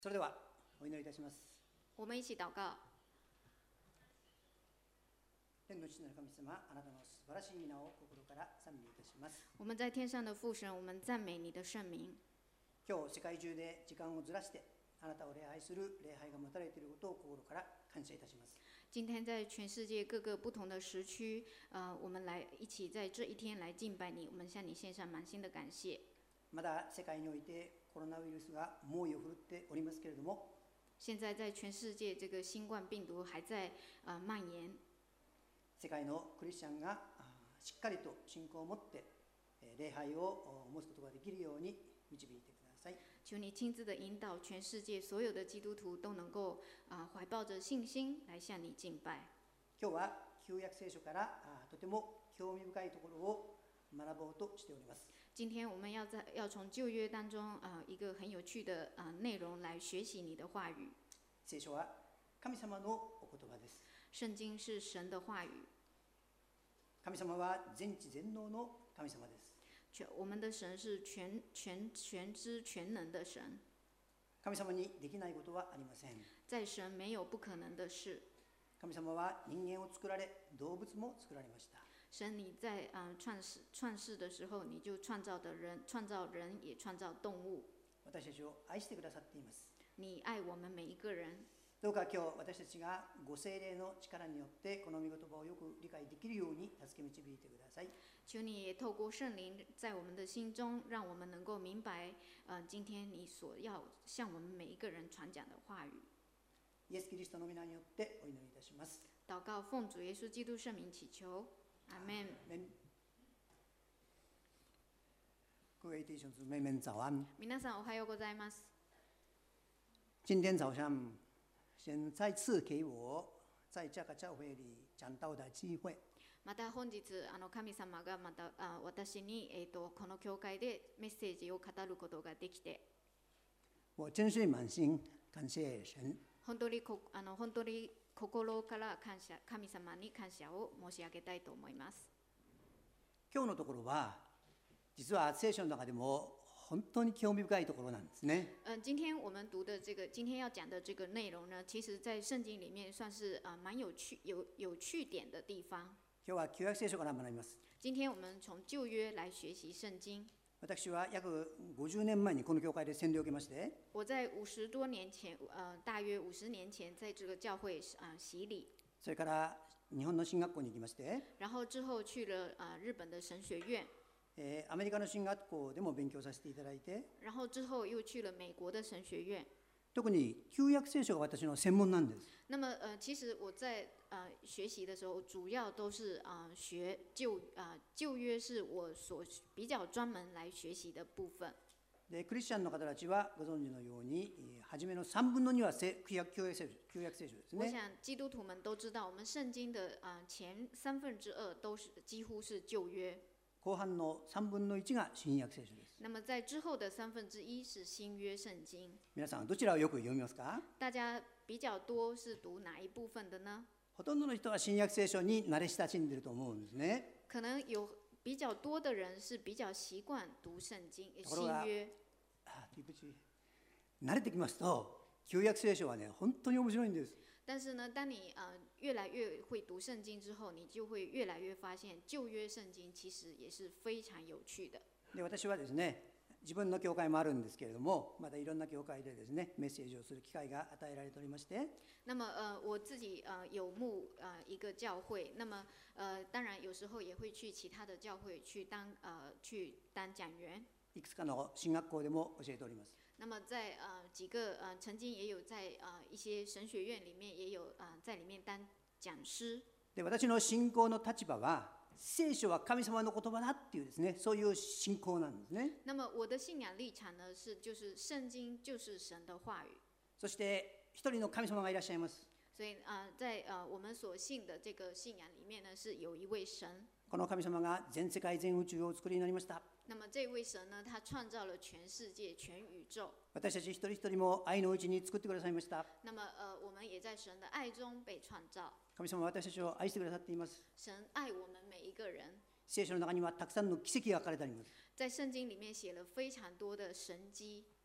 それではお祈りいたします。 我们一起祷告。 天の父なる神様、あなたの素晴らしい皆を心から賛美いたします。 我们在天上的父神，我们赞美你的圣名。 今日世界中で時間をずらしてあなたを礼拝する礼拝が持たれていることを心から感謝いたします。 今天在全世界各个不同的时区，我们来一起在这一天来敬拜你，我们向你献上满心的感谢。 まだ世界においてコロナウイルスが猛威を振るっておりますけれども、 现在在全世界这个新冠病毒还在蔓延。 世界のクリスチャンがしっかりと信仰を持って礼拝を持つことができるように導いてください。 求你亲自的引导全世界所有的基督徒都能够怀抱着信心来向你敬拜。 今日は旧約聖書からとても興味深いところを学ぼうとしております。 今天我们要从旧约当中一个很有趣的内容来学习你的话语。 聖書は神様のお言葉です。 圣经是神的话语。 神様は全知全能の神様です。 我们的神是全知全能的神。 神様にできないことはありません。 在神没有不可能的事。 神様は人間を作られ、動物も作られました。 神你在创世的时候，你就创造人，也创造动物。 私たちを愛してくださっています。 你爱我们每一个人。 どうか今日私たちがご聖霊の力によってこの御言葉をよく理解できるように助け導いてください。 求你也透过圣灵在我们的心中，让我们能够明白，今天你所要向我们每一个人传讲的话语。 イエス・キリストの皆によってお祈りいたします。 祷告奉主耶稣基督圣名祈求，阿门。 各位弟兄姊妹们早安。 皆さんおはようございます。 今天早上先再次给我在这个教会里讲道的机会。 また本日神様がまた私にこの教会でメッセージを語ることができて、 我真是满心感谢神。 本当に心から神様に感謝を申し上げたいと思います。 今日のところは実は聖書の中でも本当に興味深いところなんですね。 今天我们读的今天要讲的这个内容呢，其实在圣经里面算是蛮有趣点的地方。 今日は旧約聖書から学びます。 今天我们从旧约来学习圣经。 私は約50年前にこの教会で洗礼を受けまして、 我在50多年前，大約50年前在这个教会洗礼。 それから日本の神学校に行きまして、 然后之后去了日本的神学院。 アメリカの神学校でも勉強させていただいて、 然后之后又去了美国的神学院。 特に旧約聖書が私の専門なんです。 那么其实我在学習的時候，主要都是學舊約是我所比較專門來學習的部分。 でクリスチャンの方たちはご存知のように、初めの3分の2は旧約聖書ですね。 我想基督徒們都知道，我們聖經的前2/3都是幾乎是舊約。 後半の3分の1が新約聖書です。 那麼在之後的1/3是新約聖經。 皆さんどちらをよく読みますか？ 大家比較多是讀哪一部分的呢？ ほとんどの人は新約聖書に慣れ親しんでいると思うんですね。 可能有比較多的人是比較習慣讀聖經新約。 慣れてきますと旧約聖書はね本当に面白いんです。 但是呢，当你越来越会读圣经之后，你就会越来越发现旧约圣经其实也是非常有趣的。 で私はですね、自分の教会もあるんですけれども、またいろんな教会でですね、メッセージをする機会が与えられておりまして。 那么我自己有牧一个教会，那么当然有时候也会去其他的教会去当讲员。 いくつかの神学校でも教えております。 那么在几个曾经也有在一些神学院里面也有在里面当講師。 で私の信仰の立場は聖書は神様の言葉だっていうですね、そういう信仰なんですね。 那么我的信仰立場呢就是聖經就是神的話語。 そして一人の神様がいらっしゃいます。 所以在我们所信的这个信仰里面呢，是有一位神。 この神様が全世界全宇宙をお作りになりました。 那么这位神呢，他創造了全世界全宇宙。 私たち一人一人も愛のうちに作ってくださいました。 那么我们也在神的愛中被創造。 神様は私たちを愛してくださっています。 神愛我們每一個人。 聖書の中にはたくさんの奇跡が書かれてあります。 在聖經裡面寫了非常多的神蹟。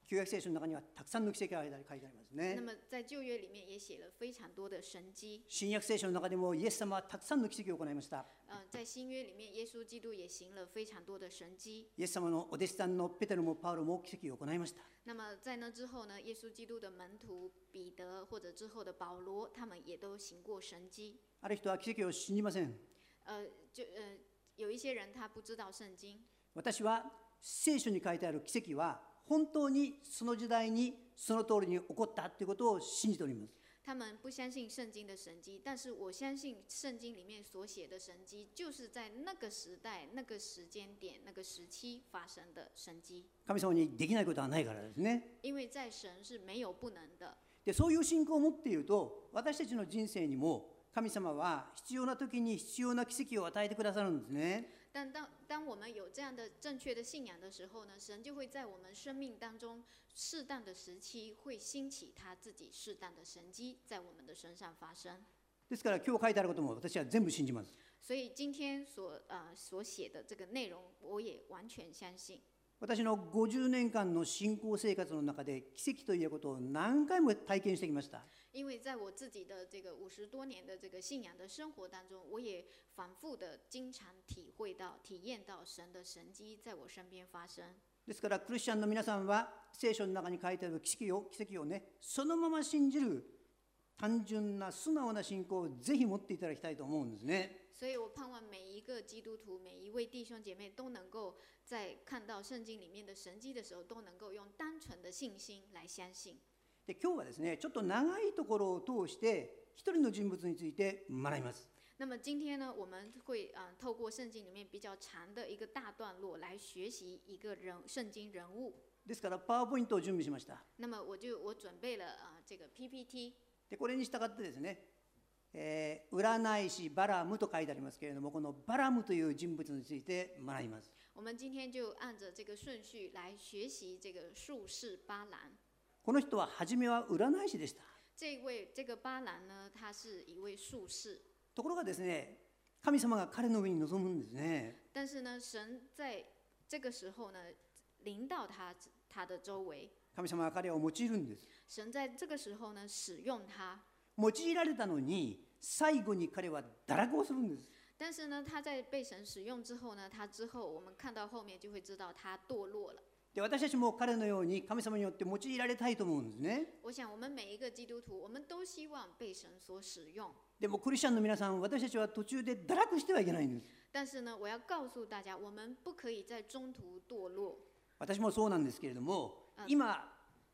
旧約聖書の中にはたくさんの奇跡が書いてあります那ね。 么在旧约里面也写了非常多的神迹。 新約聖書の中でもイエス様はたくさんの奇跡を行いました。 在新约里面，耶稣基督也行了非常多的神迹。 イエス様のお弟子さんのペテロもパウロも奇跡を行いました。 那么在那之后呢，耶稣基督的门徒彼得或者之后的保罗，他们也都行过神迹。 ある人は奇跡を信じません。 有一些人他不知道圣经。 私は聖書に書いてある奇跡は本当にその時代にその通りに起こったということを信じております。 他们不相信圣经的神迹，但是我相信圣经里面所写的神迹，就是在那个时代、那个时间点、那个时期发生的神迹。 神様にできないことはないからですね。 因为在神是没有不能的。 で、そういう信仰を持っていると、私たちの人生にも神様は必要な時に必要な奇跡を与えてくださるんですね。 但当我们有这样的正确的信仰的时候呢，神就会在我们生命当中适当的时期会兴起他自己适当的神迹在我们的身上发生。 ですから今日書いてあることも私は全部信じます。 所以今天所写的这个内容，我也完全相信。 私の50年間の信仰生活の中で奇跡ということを何回も体験してきました。 因为在我自己的这个50多年的这个信仰的生活当中，我也反复的经常体验到神的神迹在我身边发生。 ですからクリスチャンの皆さんは聖書の中に書いてある奇跡をね、そのまま信じる単純な素直な信仰をぜひ持っていただきたいと思うんですね。 所以我盼望每一个基督徒、每一位弟兄姐妹都能够在看到圣经里面的神迹的时候，都能够用单纯的信心来相信。 で、今日はですね、ちょっと長いところを通して一人の人物について学びます。 那么今天呢，我们会透过圣经里面比较长的一个大段落来学习一个圣经人物。 ですからパワーポイントを準備しました。 那么我准备了这个 PPT。 で、これに従ってですね、占い師バラムと書いてありますけれども、このバラムという人物について学びます。 我们今天就按着这个顺序来学习这个术士巴兰。 この人は初めは占い師でした。 这个巴兰呢，他是一位术士。 ところがですね、神様が彼の上に臨むんですね。 但是呢，神在这个时候呢，临到他的周围。 神様は彼を用いるんです。 神在这个时候呢，使用他。 用いられたのに、最後に彼は堕落をするんです。 但是呢，他在被神使用之后呢，他之后我们看到后面就会知道他堕落了。 で、私たちも彼のように神様によって用いられたいと思うんですね。 我想我们每一个基督徒，我们都希望被神所使用。 でもクリスチャンの皆さん、私たちは途中で堕落してはいけないんです。 但是呢，我要告诉大家，我们不可以在中途堕落。 私もそうなんですけれども、今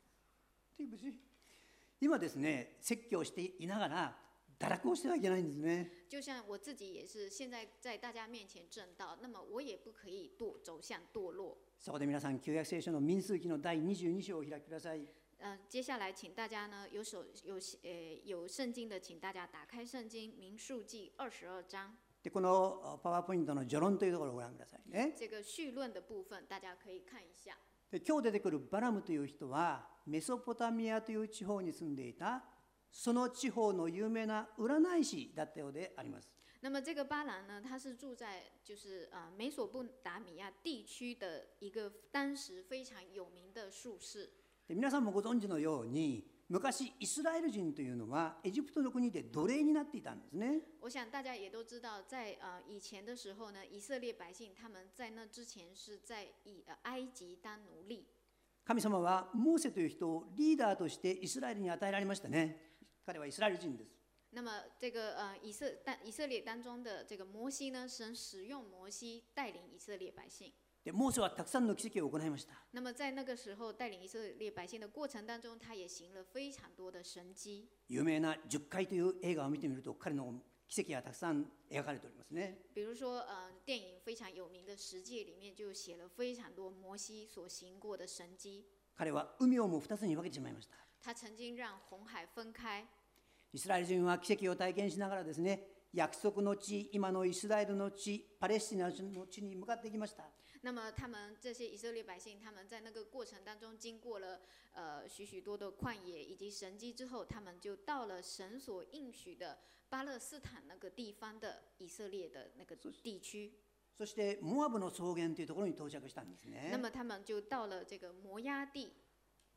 ですね、説教していながら堕落をしてはいけないんですね。 就像我自己也是现在在大家面前正道，那么我也不可以走向堕落。 そこで皆さん、旧約聖書の民数記の第22章をお開きください。 接下来請大家呢有聖經的，請大家打開聖經民數記22章。 で、このパワーポイントの序論というところをご覧くださいね。 这个序論的部分，大家可以看一下。 で、今日出てくるバラムという人はメソポタミアという地方に住んでいたその地方の有名な占い師だったようであります。 那么这个巴兰呢，他是住在就是美索不达米亚地区的一个当时非常有名的术士。 で、皆さんもご存知のように、昔イスラエル人というのはエジプトの国で奴隷になっていたんですね。 我想大家也都知道，在以前的时候呢，以色列百姓他们在那之前是在埃及当奴隶。 神様はモーセという人をリーダーとしてイスラエルに与えられましたね。彼はイスラエル人です。 那么这个以色列当中的这个摩西呢，神使用摩西带领以色列百姓。 で、モーセはたくさんの奇跡を行いました。 那么在那个时候带领以色列百姓的过程当中，他也行了非常多的神迹。 有名な10回という映画を見てみると、彼の奇跡がたくさん描かれておりますね。 比如说电影非常有名的《十诫》里面就写了非常多摩西所行过的神迹。 彼は海をも2つに分けてしまいました。 他曾经让红海分開。 イスラエル人は奇跡を体験しながらですね、約束の地、今のイスラエルの地、パレスチナの地に向かっていきました。 那么他们这些以色列百姓，他们在那个过程当中经过了许多的旷野以及神迹之后，他们就到了神所应许的巴勒斯坦那个地方的以色列的那个地区。 そしてモアブの草原というところに到着したんですね。 那么他们就到了这个摩押地。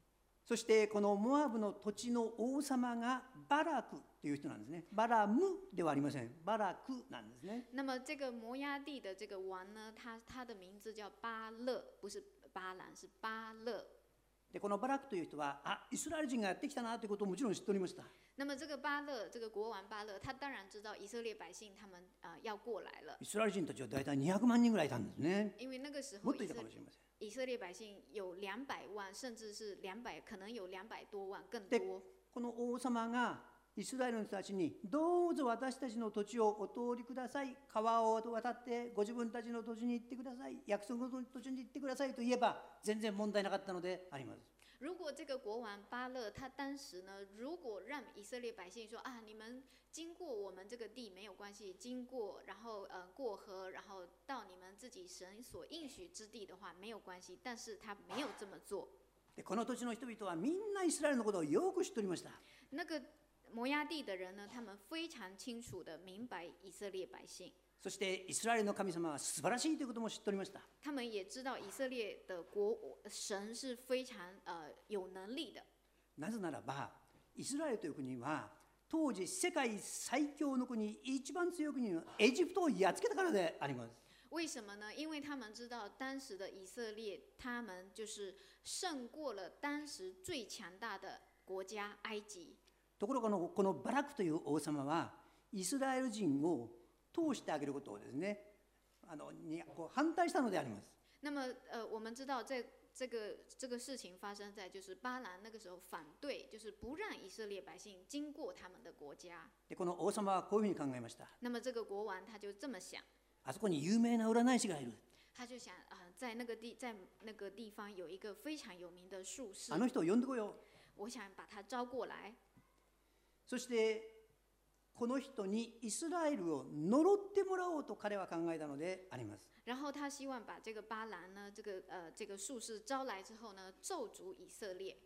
そしてこのモアブの土地の王様がバラクという人なんですね。バラムではありません。バラクなんですね。 那么这个摩押地的这个王呢，他的名字叫巴勒，不是巴兰，是巴勒。 でこのバラクという人はイスラエル人がやってきたなということをもちろん知っておりました。 那么这个巴勒，这个国王巴勒，他当然知道以色列百姓他们要过来了。 イスラエル人たちは大体200万人ぐらいいたんですね。 因为那个时候もっといたかもしれません。 以色列百姓有200万，甚至是200，可能有200多万，更多。 この王様がイスラエルの人たちにどうぞ私たちの土地をお通りください、川を渡ってご自分たちの土地に行ってください、約束の土地に行ってくださいと言えば全然問題なかったのであります。 如果这个国王巴勒他当时呢，如果让以色列百姓说你们经过我们这个地没有关系，经过然后过河，然后到你们自己神所应许之地的话没有关系，但是他没有这么做。 でこの土地の人々はみんなイスラエルのことをよく知っておりました。 那个摩押地的人呢，他们非常清楚的明白以色列百姓。 そしてイスラエルの神様は素晴らしいということも知っておりました。 他们也知道以色列的神是非常有能力的。 なぜならばイスラエルという国は当時世界最強の国、一番強い国のエジプトをやっつけたからであります。 为什么呢？因为他们知道当时的以色列，他们就是胜过了当时最强大的国家埃及。 ところがこのバラクという王様はイスラエル人を通してあげることをですね、反対したのであります。 那么我们知道这个事情发生在就是巴兰那个时候反对，就是不让以色列百姓经过他们的国家。 でこの王様はこういうふうに考えました。 那么这个国王他就这么想， あそこに有名な占い師がいる。 他就想在那个地方有一个非常有名的术士， あの人を呼んでこよう。 我想把他招过来。 そしてこの人にイスラエルを呪ってもらおうと彼は考えたのであります。 然后他希望把这个巴兰呢，这个术士招来之后呢，咒诅以色列。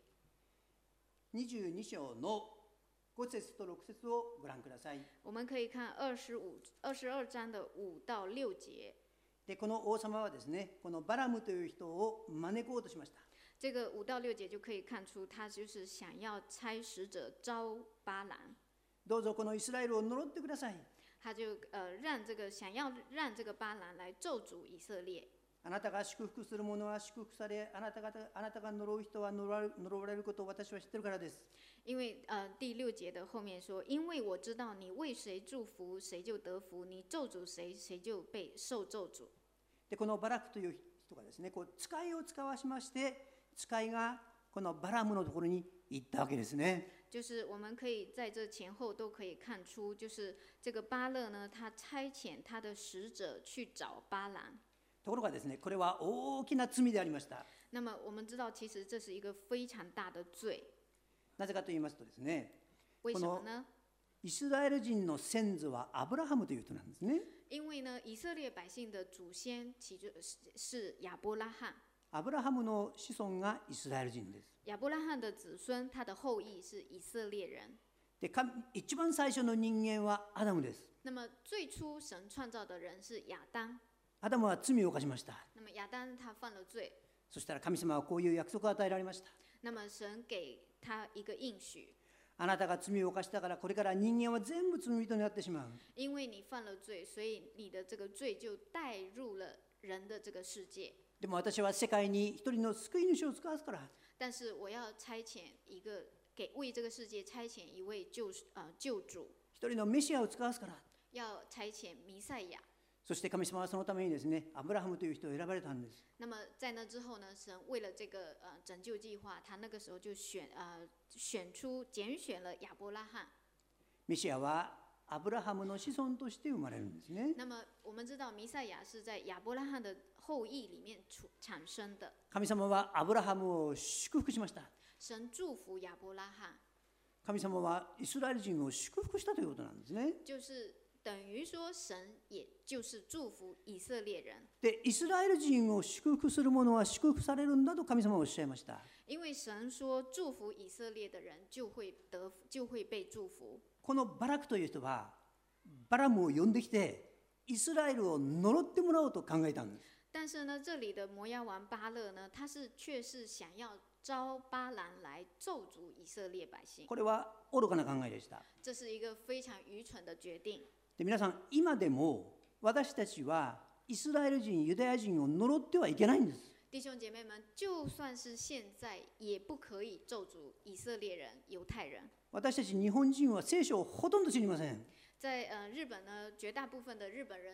22章の5節と6節をご覧ください。 我们可以看22章的5到6节。 でこの王様はですね、このバラムという人を招こうとしました。 这个5到6节就可以看出，他就是想要差使者招巴兰。 どうぞこのイスラエルを呪ってください。 他就想要让这个巴兰来咒诅以色列。 あなたが祝福する者は祝福され、あなたが呪う人は呪われることを私は知ってるからです。 因为第6節的后面说，因为我知道你为谁祝福，谁就得福；你咒诅谁，谁就被受咒诅。 でこのバラクという人がですね、こう使いを使わしまして、使いがこのバラムのところに行ったわけですね。 就是我们可以在这前后都可以看出，就是这个巴勒呢，他差遣他的使者去找巴兰。 ところがですね、これは大きな罪でありました。 那么我们知道，其实这是一个非常大的罪。 なぜかと言いますとですね、 为什么呢？ イスラエル人の先祖はアブラハムという人なんですね。 因为呢，以色列百姓的祖先其实是亚伯拉罕。 アブラハムの子孫がイスラエル人です。 亚伯拉罕的子孙，他的后裔是以色列人。 で一番最初の人間はアダムです。 那么最初神创造的人是亚当。 アダムは罪を犯しました。 那么亚当他犯了罪。 そしたら神様はこういう約束を与えられました。 那么神给他一个应许。 あなたが罪を犯したからこれから人間は全部罪人になってしまう。 因为你犯了罪，所以你的这个罪就带入了人的这个世界。 でも私は世界に一人の救い主を使わすから。 但是我要差遣一个为这个世界差遣一位救主。 一人のメシアを使わすから。 要差遣弥赛亚。 そして神様はそのためにですね、アブラハムという人を選ばれたんです。 那么在那之后呢，神为了这个拯救计划，他那个时候就拣选了亚伯拉罕。 メシアはアブラハムの子孫として生まれるんですね。 那么我们知道弥赛亚是在亚伯拉罕的后裔里面产生的。 神様はアブラハムを祝福しました。 神祝福亚伯拉罕。 神様はイスラエル人を祝福したということなんですね。 就是等于说神也就是祝福以色列人。 で、イスラエル人を祝福する者は祝福されるんだと神様はおっしゃいました。 因为神说祝福以色列的人就会被祝福。 このバラクという人はバラムを呼んできてイスラエルを呪ってもらおうと考えたんです。 但是呢，这里的摩押王巴勒呢，他却是想要招巴兰来咒诅以色列百姓。 これは愚かな考えでした。 这是一个非常愚蠢的决定。 で皆さん、今でも私たちはイスラエル人、ユダヤ人を呪ってはいけないんです。 弟兄姐妹们，就算是现在，也不可以咒诅以色列人、犹太人。 私たち日本人は聖書をほとんど知りません。 在日本呢，绝大部分的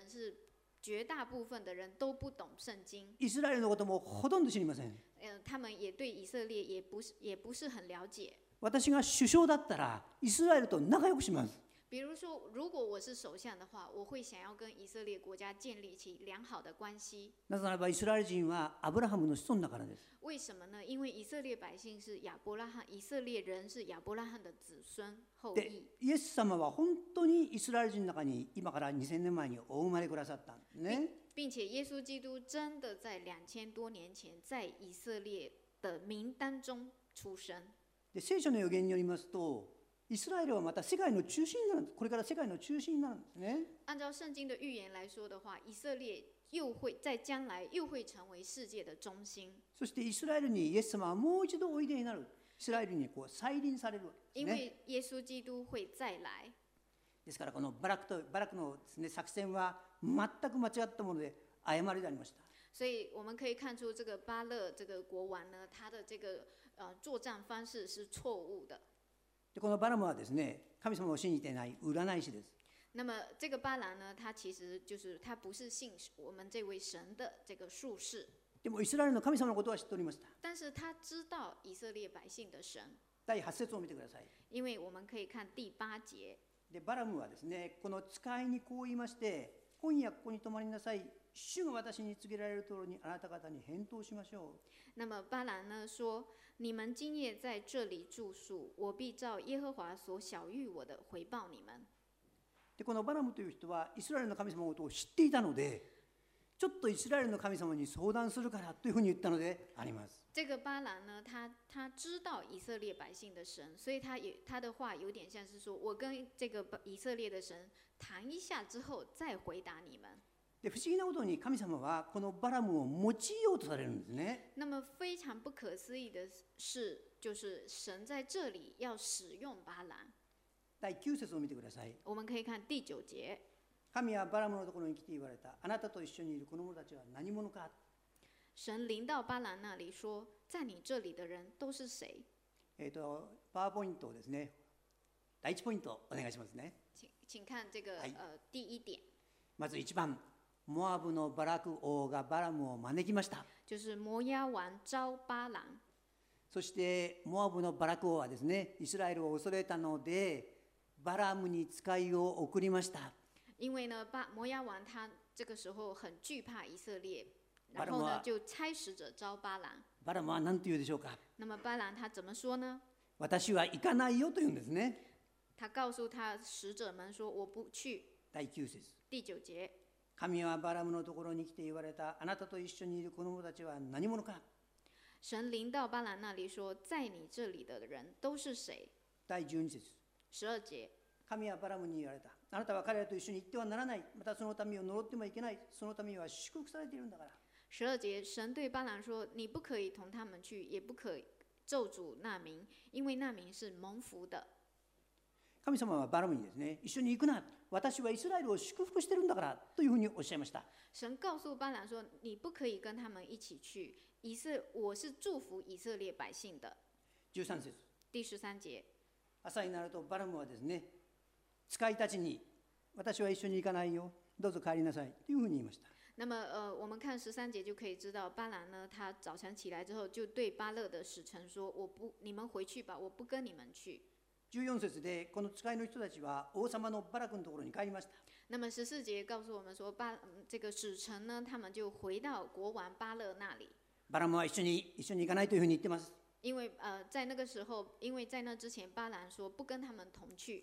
人都不懂圣经。 イスラエルのこともほとんど知りません。 他们也对以色列也不是很了解。 私が首相だったらイスラエルと仲良くします。 比如说，如果我是首相的话，我会想要跟以色列国家建立起良好的关系。 なぜならばイスラエル人はアブラハムの子孫だからです。 为什么呢？因为以色列百姓是以色列人是亚伯拉罕的子孙后で裔。 イエス様は本当にイスラエル人の中に今から2000年前にお生まれくださったんですね。 并且耶稣基督真的在2000多年前在以色列的名单中出生。 で聖書の予言によりますと、イスラエルはまた世界の中心になる、これから世界の中心になるんですね。 按照圣经的预言来说的话，以色列在将来又会成为世界的中心。 そしてイスラエルにイエス様はもう一度おいでになる。イスラエルに再臨されるわけですね。 因为耶稣基督会再来。 ですからこのバラクのですね、作戦は全く間違ったもので誤りでありました。 所以我们可以看出，这个巴勒这个国王呢，他的这个作战方式是错误的。 でこのバラムはですね、神様を信じていない占い師です。 那么这个巴兰呢，他其实就是他不是信我们这位神的这个术士。 でもイスラエルの神様のことは知っておりました。 但是他知道以色列百姓的神。 第8節を見てください。 因为我们可以看第8节。 でバラムはですね、この使いにこう言いまして、今夜ここに泊まりなさい。主が私に告げられる通りにあなた方に返答しましょう。 那么巴兰呢说：“你们今夜在这里住宿，我必照耶和华所晓谕我的回报你们。” でこのバラムという人はイスラエルの神様のことを知っていたので、ちょっとイスラエルの神様に相談するからというふうに言ったのであります。 这个巴兰呢，他知道以色列百姓的神，所以他的话有点像是说，我跟这个以色列的神谈一下之后再回答你们。 で不思議なことに神様はこのバラムを用いようとされるんですね。 那么非常不可思議的是，就是神在这里要使用巴兰。 第9節を見てください。 我们可以看第9节。 神はバラムのところに来て言われた。あなたと一緒にいるこの者たちは何者か。 神临到巴兰那里说：“在你这里的人都是谁？” パワーポイントをですね、第1ポイントお願いしますね。 请看这个、第1点。 まず1番。モアブのバラク王がバラムを招きました。 就是摩押王招巴蘭。 そしてモアブのバラク王はですね、イスラエルを恐れたのでバラムに使いを送りました。 因为呢，摩押王他这个时候很惧怕以色列，然后呢就差使者招巴蘭。 バラムは何と言うでしょうか。 那么巴蘭他怎么说呢？ 私は行かないよと言うんですね。 他告诉他使者们说：“我不去。” 第9節。 第9節。 神はバラムのところに来て言われた。あなたと一緒にいる子供たちは何者か。 神臨到巴蘭那里說：“在你這里的人都是誰？” 第12節。 12節。 神はバラムに言われた。あなたは彼らと一緒に行ってはならない。またその民を呪ってもいけない。その民は祝福されているんだから。 12節。神對巴蘭說：“你不可以同他們去，也不可咒詛那民，因為那民是蒙福的。” 神様はバラムにですね、一緒に行くな。私はイスラエルを祝福してるんだからというふうにおっしゃいました。 神告訴巴蘭說：“你不可以跟他們一起去，我是祝福以色列百姓的。” 13節。 第13節。 朝になるとバラムはですね、使いたちに私は一緒に行かないよ。どうぞ帰りなさいというふうに言いました。 那么我们看13節就可以知道，巴蘭呢，他早晨起來之後就對巴勒的使臣說：“你們回去吧，我不跟你們去。” 14節でこの使いの人たちは王様のバラクのところに帰りました。 那么14節告訴我們說，這個使臣呢，他們就回到國王巴勒那裡。 バラムは一緒に行かないというふうに言ってます。 因為在那個時候，因為在那之前，巴蘭說不跟他們同去。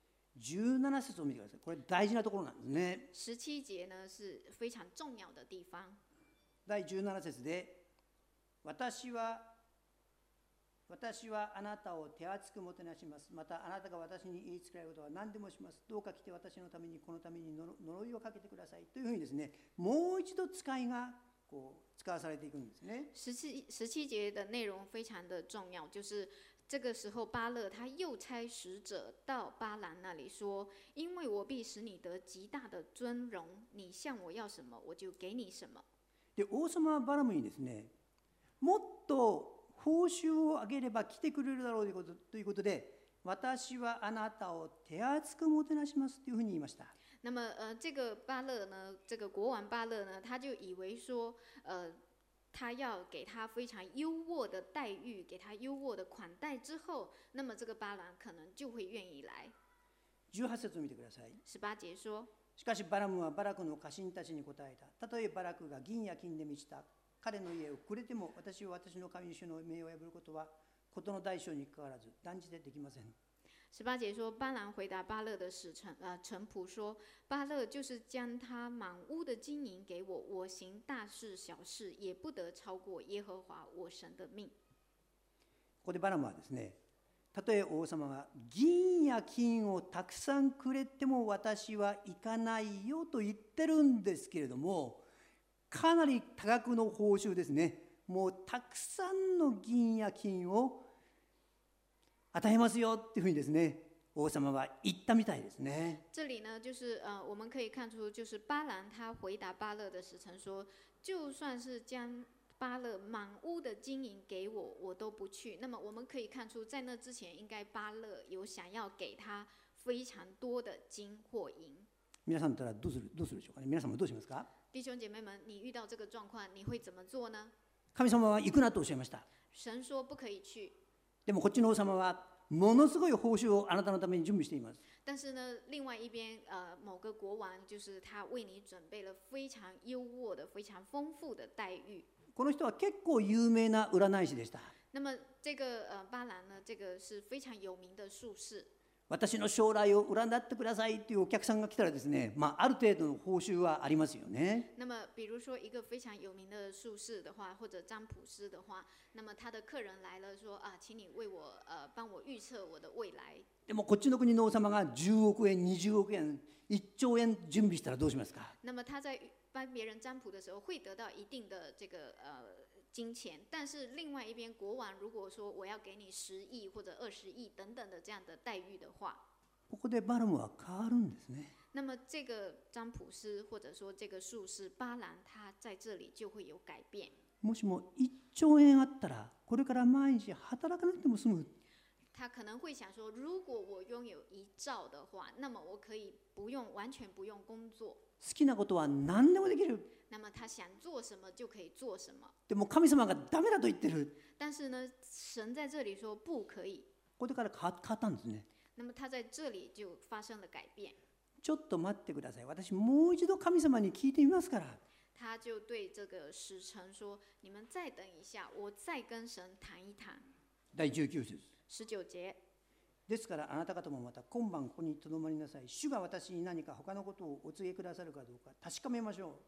17節を見てください。これ大事なところなんですね。 17節呢是非常重要的地方。 第17節で私はあなたを手厚くもてなします。またあなたが私に言いつけられることは何でもします。どうか来て私のためにこのために呪いをかけてくださいというふうにですね、もう一度使いがこう使わされていくんですね。 17节的内容非常的重要，就是这个时候巴勒他又差使者到巴兰那里说：“因为我必使你得极大的尊荣，你向我要什么，我就给你什么。” で王様はバラムにですね、もっと報酬を上げれば来てくれるだろうということで、私はあなたを手厚くもてなしますというふうに言いました。 那么这个巴勒呢，这个国王巴勒呢，他就以为说，他要给他非常优渥的待遇，给他优渥的款待之后，那么这个巴兰可能就会愿意来。 18節を見てください。 18节说。 しかしバラムはバラクの家臣たちに答えた。たとえバラクが銀や金で満ちた彼の家をくれても、私は私の神主の命を破ることは事の大小にかかわらず断じてできません。 18节说，巴兰回答巴勒的臣仆说：“巴勒就是将他满屋的金银给我，我行大事小事也不得超过耶和华我神的命。” ここでバラムはですね、たとえ王様が銀や金をたくさんくれても私は行かないよと言ってるんですけれども、かなり多額の報酬ですね。もうたくさんの銀や金を与えますよっていうふうにですね、王様は言ったみたいですね。 这里呢，就是我们可以看出，就是巴兰他回答巴勒的使臣说，就算是将巴勒满屋的金银给我，我都不去。那么我们可以看出，在那之前，应该巴勒有想要给他非常多的金或银。 皆さんだったらどうするでしょうかね。皆さんもどうしますか。 弟兄姐妹们，你遇到这个状况，你会怎么做呢？ 神様は行くなとおっしゃいました。 神说不可以去。 でもこっちの王様はものすごい報酬をあなたのために準備しています。 但是呢，另外一边，某个国王就是他为你准备了非常优渥的、非常丰富的待遇。 この人は結構有名な占い師でした。 那么这个巴兰呢，这个是非常有名的术士。 私の将来を占ってくださいというお客さんが来たらですね、ある程度の報酬はありますよね。 那么比如说一个非常有名的术士的话，或者占卜师的话，那么他的客人来了说啊，请你为我帮我预测我的未来。 でもこっちの国の王様が10億円、20億円、1兆円準備したらどうしますか。 那么他在帮别人占卜的时候，会得到一定的这个金钱，但是另外一边国王如果说我要给你10亿或者20亿等等的这样的待遇的话， ここでバラムは変わるんですね。 那么这个占卜师或者说这个术士巴兰，他在这里就会有改变。 もしも1兆円あったら、これから毎日働かなくても済む。 他可能会想说，如果我拥有1兆的话，那么我可以完全不用工作。 好きなことは何でもできる。 那么他想做什么就可以做什么。 でも神様がダメだと言ってる。 但是呢，神在这里说不可以。 これから変わったんですね。 那么他在这里就发生了改变。 ちょっと待ってください。私もう一度神様に聞いてみますから。 他就对这个使臣说：“你们再等一下，我再跟神谈一谈。” 第19節。 19节。 ですからあなた方もまた今晩ここにとどまりなさい。主が私に何か他のことをお告げくださるかどうか確かめましょう。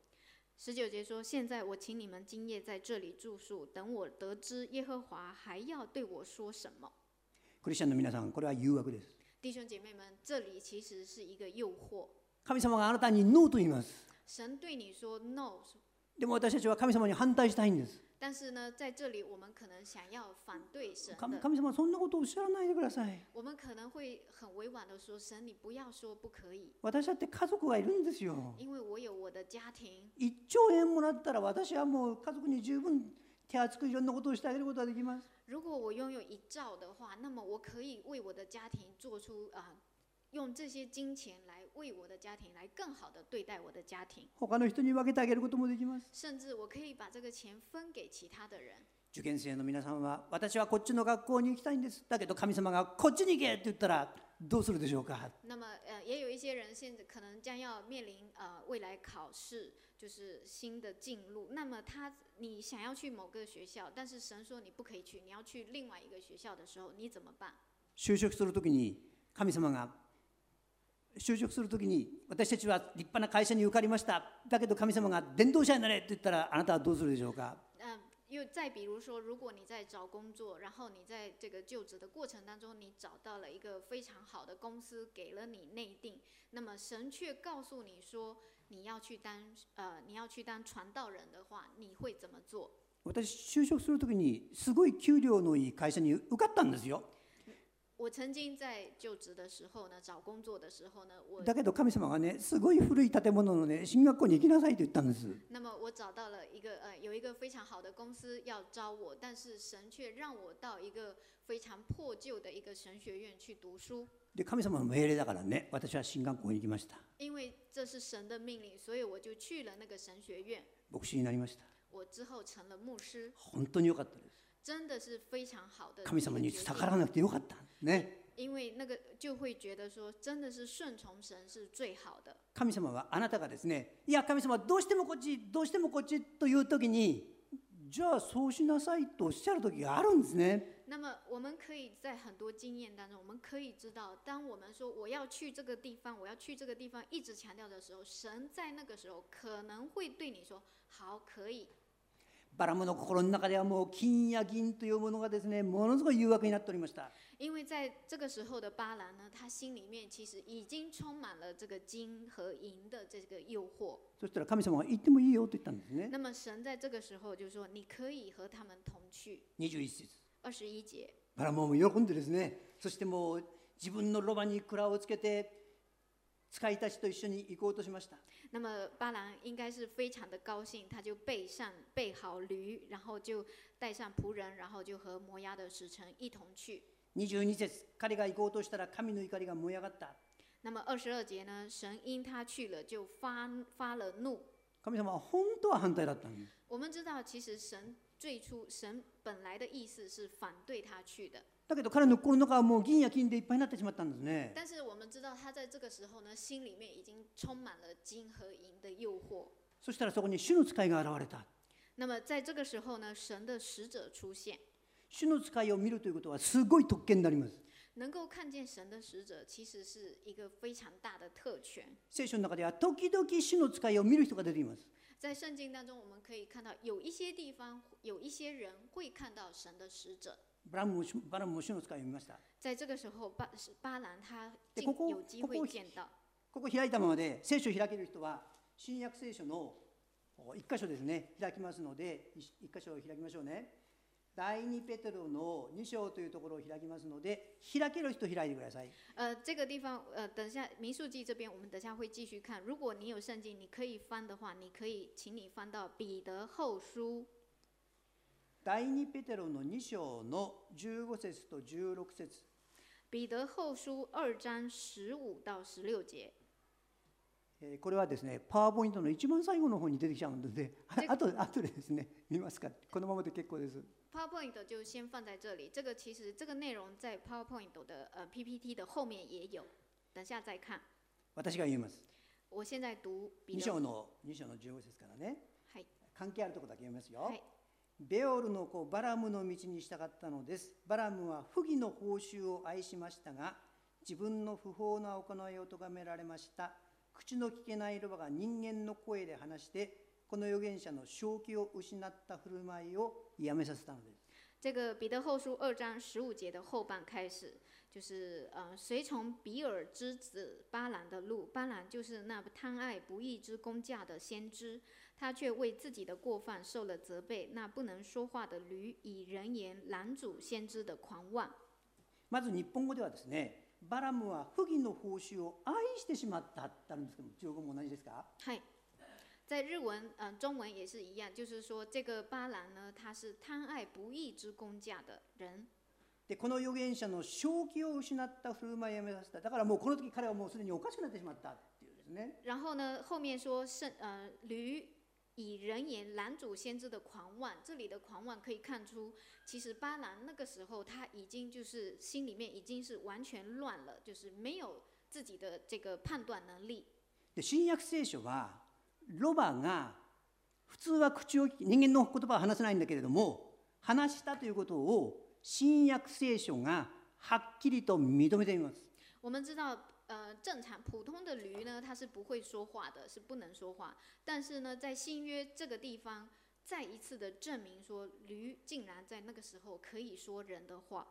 19节说：“现在我请你们今夜在这里住宿，等我得知耶和华还要对我说什么。” クリスチャンの皆さん、これは誘惑です。 弟兄姐妹们，这里其实是一个诱惑。 神様があなたにノーと言います。 神对你说 no。 でも私たちは神様に反対したいんです。 但是呢，在这里我们可能想要反对神的。 神様そんなことをおっしゃらないでください。 我们可能会很委婉的说：“神，你不要说不可以。” 私だって家族がいるんですよ。 因为我有我的家庭。 1兆円もらったら私はもう家族に十分手厚くいろんなことをしてあげることができます。 如果我拥有1兆的话，那么我可以为我的家庭做出用这些金钱来为我的家庭来更好的对待我的家庭。 他の人に分けてあげることもできます。 甚至我可以把这个钱分给其他的人。 受験生の皆さんは、私はこっちの学校に行きたいんです。だけど神様がこっちに行けって言ったらどうするでしょうか。 那么也有一些人现在可能将要面临未来考试，就是新的进入。那么你想要去某个学校，但是神说你不可以去，你要去另外一个学校的時候，你怎么办？ 就職するときに神様が就職するときに私たちは立派な会社に受かりました。だけど神様が伝道者になれって言ったらあなたはどうするでしょうか。 又再比如说，如果你在找工作，然后你在这个就职的过程当中，你找到了一个非非常好的公司给了你内定，那么神却告诉你说你要去当传道人的话，你会怎么做？ 私就職するときにすごい給料のいい会社に受かったんですよ。 我曾经在就职的时候呢，找工作的时候呢， だけど神様がね、すごい古い建物のね、進学校に行きなさいと言ったんです。 那么我找到了有一个非常好的公司要招我，但是神却让我到一个非常破旧的一个神学院去读书。 で、神様の命令だからね、私は進学校に行きました。 因为这是神的命令，所以我就去了那个神学院。 牧師になりました。 我之后成了牧师。 本当に良かったです。 真的是非常好的。 神様に逆らわなくてよかったね。 因为那个就会觉得说，真的是顺从神是最好的。 神様はあなたがですね、いや神様どうしてもこっち、どうしてもこっちという時に、じゃあそうしなさいとおっしゃる時があるんですね。 那么我们可以在很多经验当中，我们可以知道，当我们说我要去这个地方，我要去这个地方，一直强调的时候，神在那个时候可能会对你说：“好，可以。” バラムの心の中ではもう金や銀というものがですね、ものすごい誘惑になっておりました。 因为在这个时候的巴兰呢，他心里面其实已经充满了这个金和银的这个诱惑。 そしたら神様が行ってもいいよと言ったんですね。 那么神在这个时候就说：“你可以和他们同去。 21節。 21节。 バラムも喜んでですね、そしてもう自分のロバに鞍をつけて使いたちと一緒に行こうとしました。 那么巴兰应该是非常的高興，他就備好驢，然後就帶上僕人，然後就和摩押的使臣一同去。 22節、彼が行こうとしたら神の怒りが燃え上がった。 那么22節呢，神因他去了就發了怒。 神様は本当は反対だったんです。 我们知道，其实最初神本来的意思是反对他去的。 だけど彼の心の中はもう銀や金でいっぱいになってしまったんですね。 但是我们知道，他在这个时候呢，心里面已经充满了金和银的诱惑。 そしたらそこに主の使いが現れた。 那么在这个时候呢，神的使者出现。 主の使いを見るということはすごい特権になります。 能够看见神的使者，其实是一个非常大的特权。 聖書の中では時々主の使いを見る人が出ています。 在圣经当中，我们可以看到有一些地方，有一些人会看到神的使者。 バラムも主の使いを見ました。 在这个时候，巴蘭他有機会見到。 ここ開いたままで聖書を開ける人は新約聖書の一箇所ですね、開きますので、一箇所を開きましょうね。第2ペテロの2章というところを開きますので、開ける人開いてください。 这个地方等下民数記这边我们等下会继续看。如果你有圣经，你可以翻的话，请你翻到彼得後書。 第2ペテロの2章の15節と16節。 彼得後書2章15到16節。 これはですね、パワーポイントの一番最後の方に出てきちゃうので、あとでですね、見ますか。このままで結構です。 PowerPoint 就先放在这里，其实这个内容在 PowerPoint 的PPT 的后面也有，等下再看。 私が言います。 我现在讀 2章の15節からね。 はい。 関係あるところだけ読みますよ。 はい。 ベオルの子バラムの道に従ったのです。バラムは不義の報酬を愛しましたが、自分の不法な行いを咎められました。口の聞けないロバが人間の声で話して、この預言者の正気を失った振る舞いをやめさせたのです。 这个彼得后书2章15节的后半开始，就是随从比尔之子巴兰的路。巴兰就是那贪爱不义之工价的先知，他却为自己的过犯受了责备。那不能说话的驴以人言拦阻先知的狂妄。 まず日本語ではですね、バラムは不義の報酬を愛してしまったってあるんですけども、中国も同じですか？ はい。在日文、中文也是一样，就是说这个巴蘭呢，他是贪爱不义之工价的人。 で、この預言者の正気を失った振る舞いをやめさせた。だからもうこの時彼はもうすでにおかしくなってしまったっていうですね。 然后呢，后面说驴以人言拦阻先知的狂妄，这里的狂妄可以看出，其实巴蘭那个时候他已经就是心里面已经是完全乱了，就是没有自己的这个判断能力。 で、新約聖書はロバが普通は口を人間の言葉は話せないんだけれども、話したということを新約聖書がはっきりと認めています。 我们知道，正常普通的驴呢，它是不会说话的，是不能说话。但是呢，在新约这个地方，再一次的证明说，驴竟然在那个时候可以说人的话。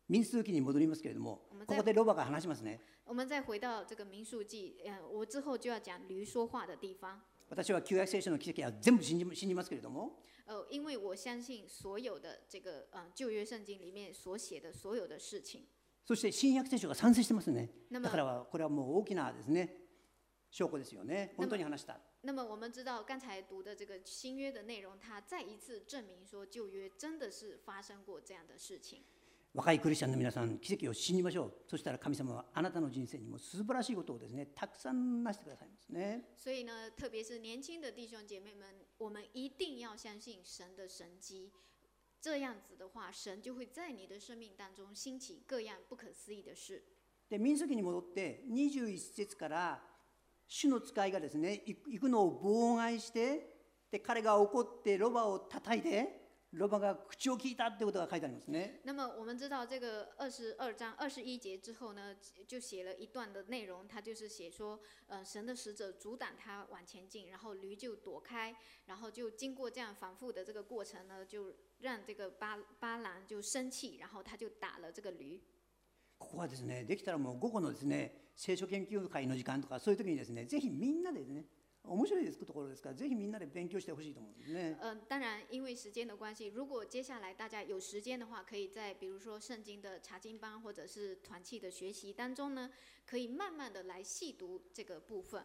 民数記に戻りますけれども、ここでロバが話しますね。 我们再回到这个民数记，我之后就要讲驴说话的地方。 私は旧約聖書の奇跡は全部信じますけれども、 因为我相信所有的这个旧約聖經里面所写的所有的事情。 そして新約聖書が賛成してますね。だからこれはもう大きなですね、証拠ですよね。本当に話した。 那么我们知道刚才读的这个新约的内容，它再一次证明说旧约真的是发生过这样的事情。 若いクリスチャンの皆さん、奇跡を信じましょう。そしたら神様はあなたの人生にも素晴らしいことをですね、たくさんなしてくださいますね。 所以呢，特别是年轻的弟兄姐妹们，我们一定要相信神的神迹。这样子的话，神就会在你的生命当中兴起各样不可思议的事。 で、民数記に戻って21節から主の使いがですね、行くのを妨害して、で彼が怒ってロバを叩いて、ロバが口を聞いたってことが書いてありますね。 那么我们知道这个22章21节之后呢，就写了一段的内容，他就是写说，神的使者阻挡他往前进，然后驴就躲开，然后就经过这样反复的这个过程呢，就让这个巴兰就生气，然后他就打了这个驴。 ここはですね、できたらもう午後のですね、聖書研究会の時間とかそういう時にですね、ぜひみんなでね、面白いですところですから、ぜひみんなで勉強してほしいと思うんですね。 当然，因为时间的关系，如果接下来大家有时间的话，可以在比如说圣经的查经班或者是团契的学习当中呢，可以慢慢的来细读这个部分。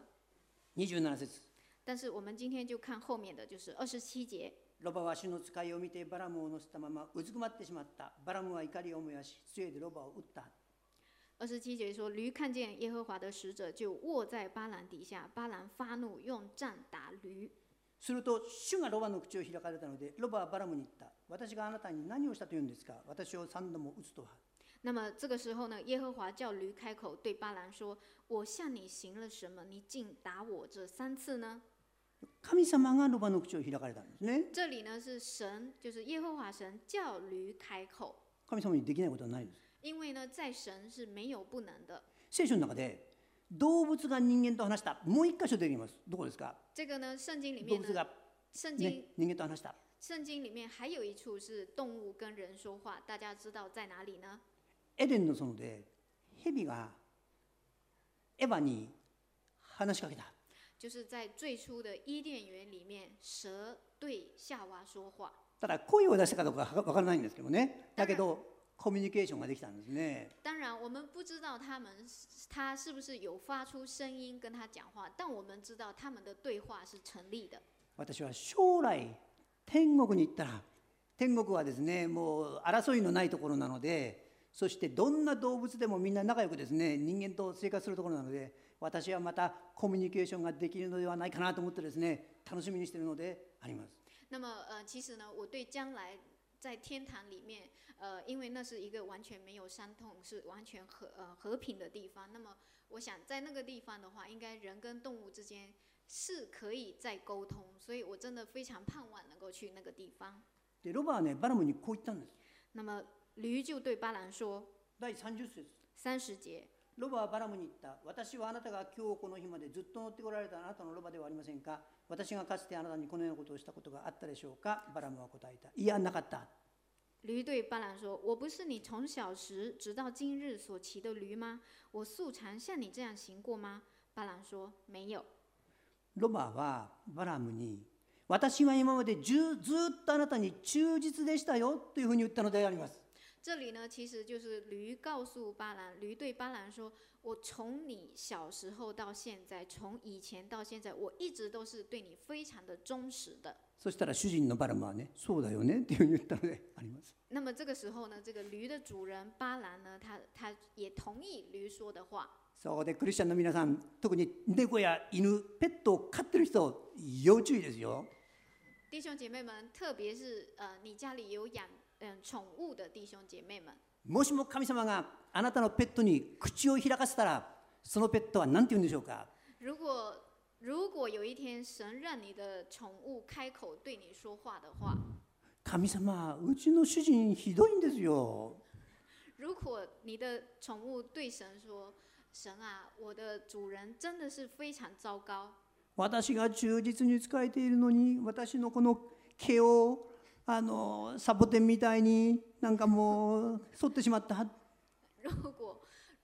27節。 但是我们今天就看后面的，就是27节。 ロバは主の使いを見てバラムを乗せたままうずくまってしまった。バラムは怒りを燃やし、杖でロバを打った。 27节说，驴看见耶和华的使者，就卧在巴兰底下。巴兰发怒，用杖打驴。 すると主がロバの口を開かれたので、ロバはバラムに言った。私があなたに何をしたというんですか。私を3度も打つとは。 那么这个时候呢，耶和华叫驴开口，对巴兰说：“我向你行了什么？你竟打我这3次呢？” 神様がロバの口を開かれたんですね。 这里呢是神，就是耶和华神叫驴开口。 神様にできないことはないです。 因为呢，在神是没有不能的。 聖書の中で動物が人間と話した。もう一箇所出てきます。どこですか？ 这个呢，圣经里面動物が、 圣经人間と話した。 圣经里面还有一处是动物跟人说话，大家知道在哪里呢？ エデンの園で蛇がエヴァに話しかけた。 就是在最初的伊甸园里面，蛇对夏娃说话。 ただ声を出したかどうかわからないんですけどね。だけどコミュニケーションができたんですね。 当然，我们不知道他是不是有发出声音跟他讲话，但我们知道他们的对话是成立的。 私は将来天国に行ったら、天国はですね、もう争いのないところなので、そしてどんな動物でもみんな仲良くですね、人間と生活するところなので、私はまたコミュニケーションができるのではないかなと思ってですね、楽しみにしているのであります。 那么其实呢，我对将来在天堂里面，因为那是一个完全没有伤痛，是完全和平的地方。那么我想在那个地方的话，应该人跟动物之间是可以再沟通，所以我真的非常盼望能够去那个地方。 でロバはね、バラムにこう言ったんです。 那么驴就对巴兰说， 第30節。 30節。 ロバはバラムに言った。私はあなたが今日この日までずっと乗ってこられたあなたのロバではありませんか。私がかつてあなたにこのようなことをしたことがあったでしょうか。バラムは答えた。いや、なかった。 驴对巴兰说：“我不是你从小时直到今日所骑的驴吗？我素常像你这样行过吗？”巴兰说：“没有。” ロバはバラムに、私は今までずっとあなたに忠実でしたよというふうに言ったのであります。 这里呢，其实就是驴告诉巴兰，驴对巴兰说：“我从你小时候到现在，从以前到现在，我一直都是对你非常的忠实的。” そしたら主人のバラムはね、そうだよねっていうふうに言ったのであります。 那么这个时候呢，这个驴的主人巴兰呢，他也同意驴说的话。 そうで、クリスチャンの皆さん、特に猫や犬、ペットを飼ってる人、要注意ですよ。 弟兄姐妹们，特别是你家里有养宠物的弟兄姐妹们。 もしも神様があなたのペットに口を開かせたら、そのペットは何て言うんでしょうか。 如果有一天神让你的宠物开口对你说话的话， 神様、うちの主人ひどいんですよ。 如果你的宠物对神说：“神啊，我的主人真的是非常糟糕。” 私が忠実に仕えているのに、私のこの毛をサボテンみたいになんかもう剃ってしまった。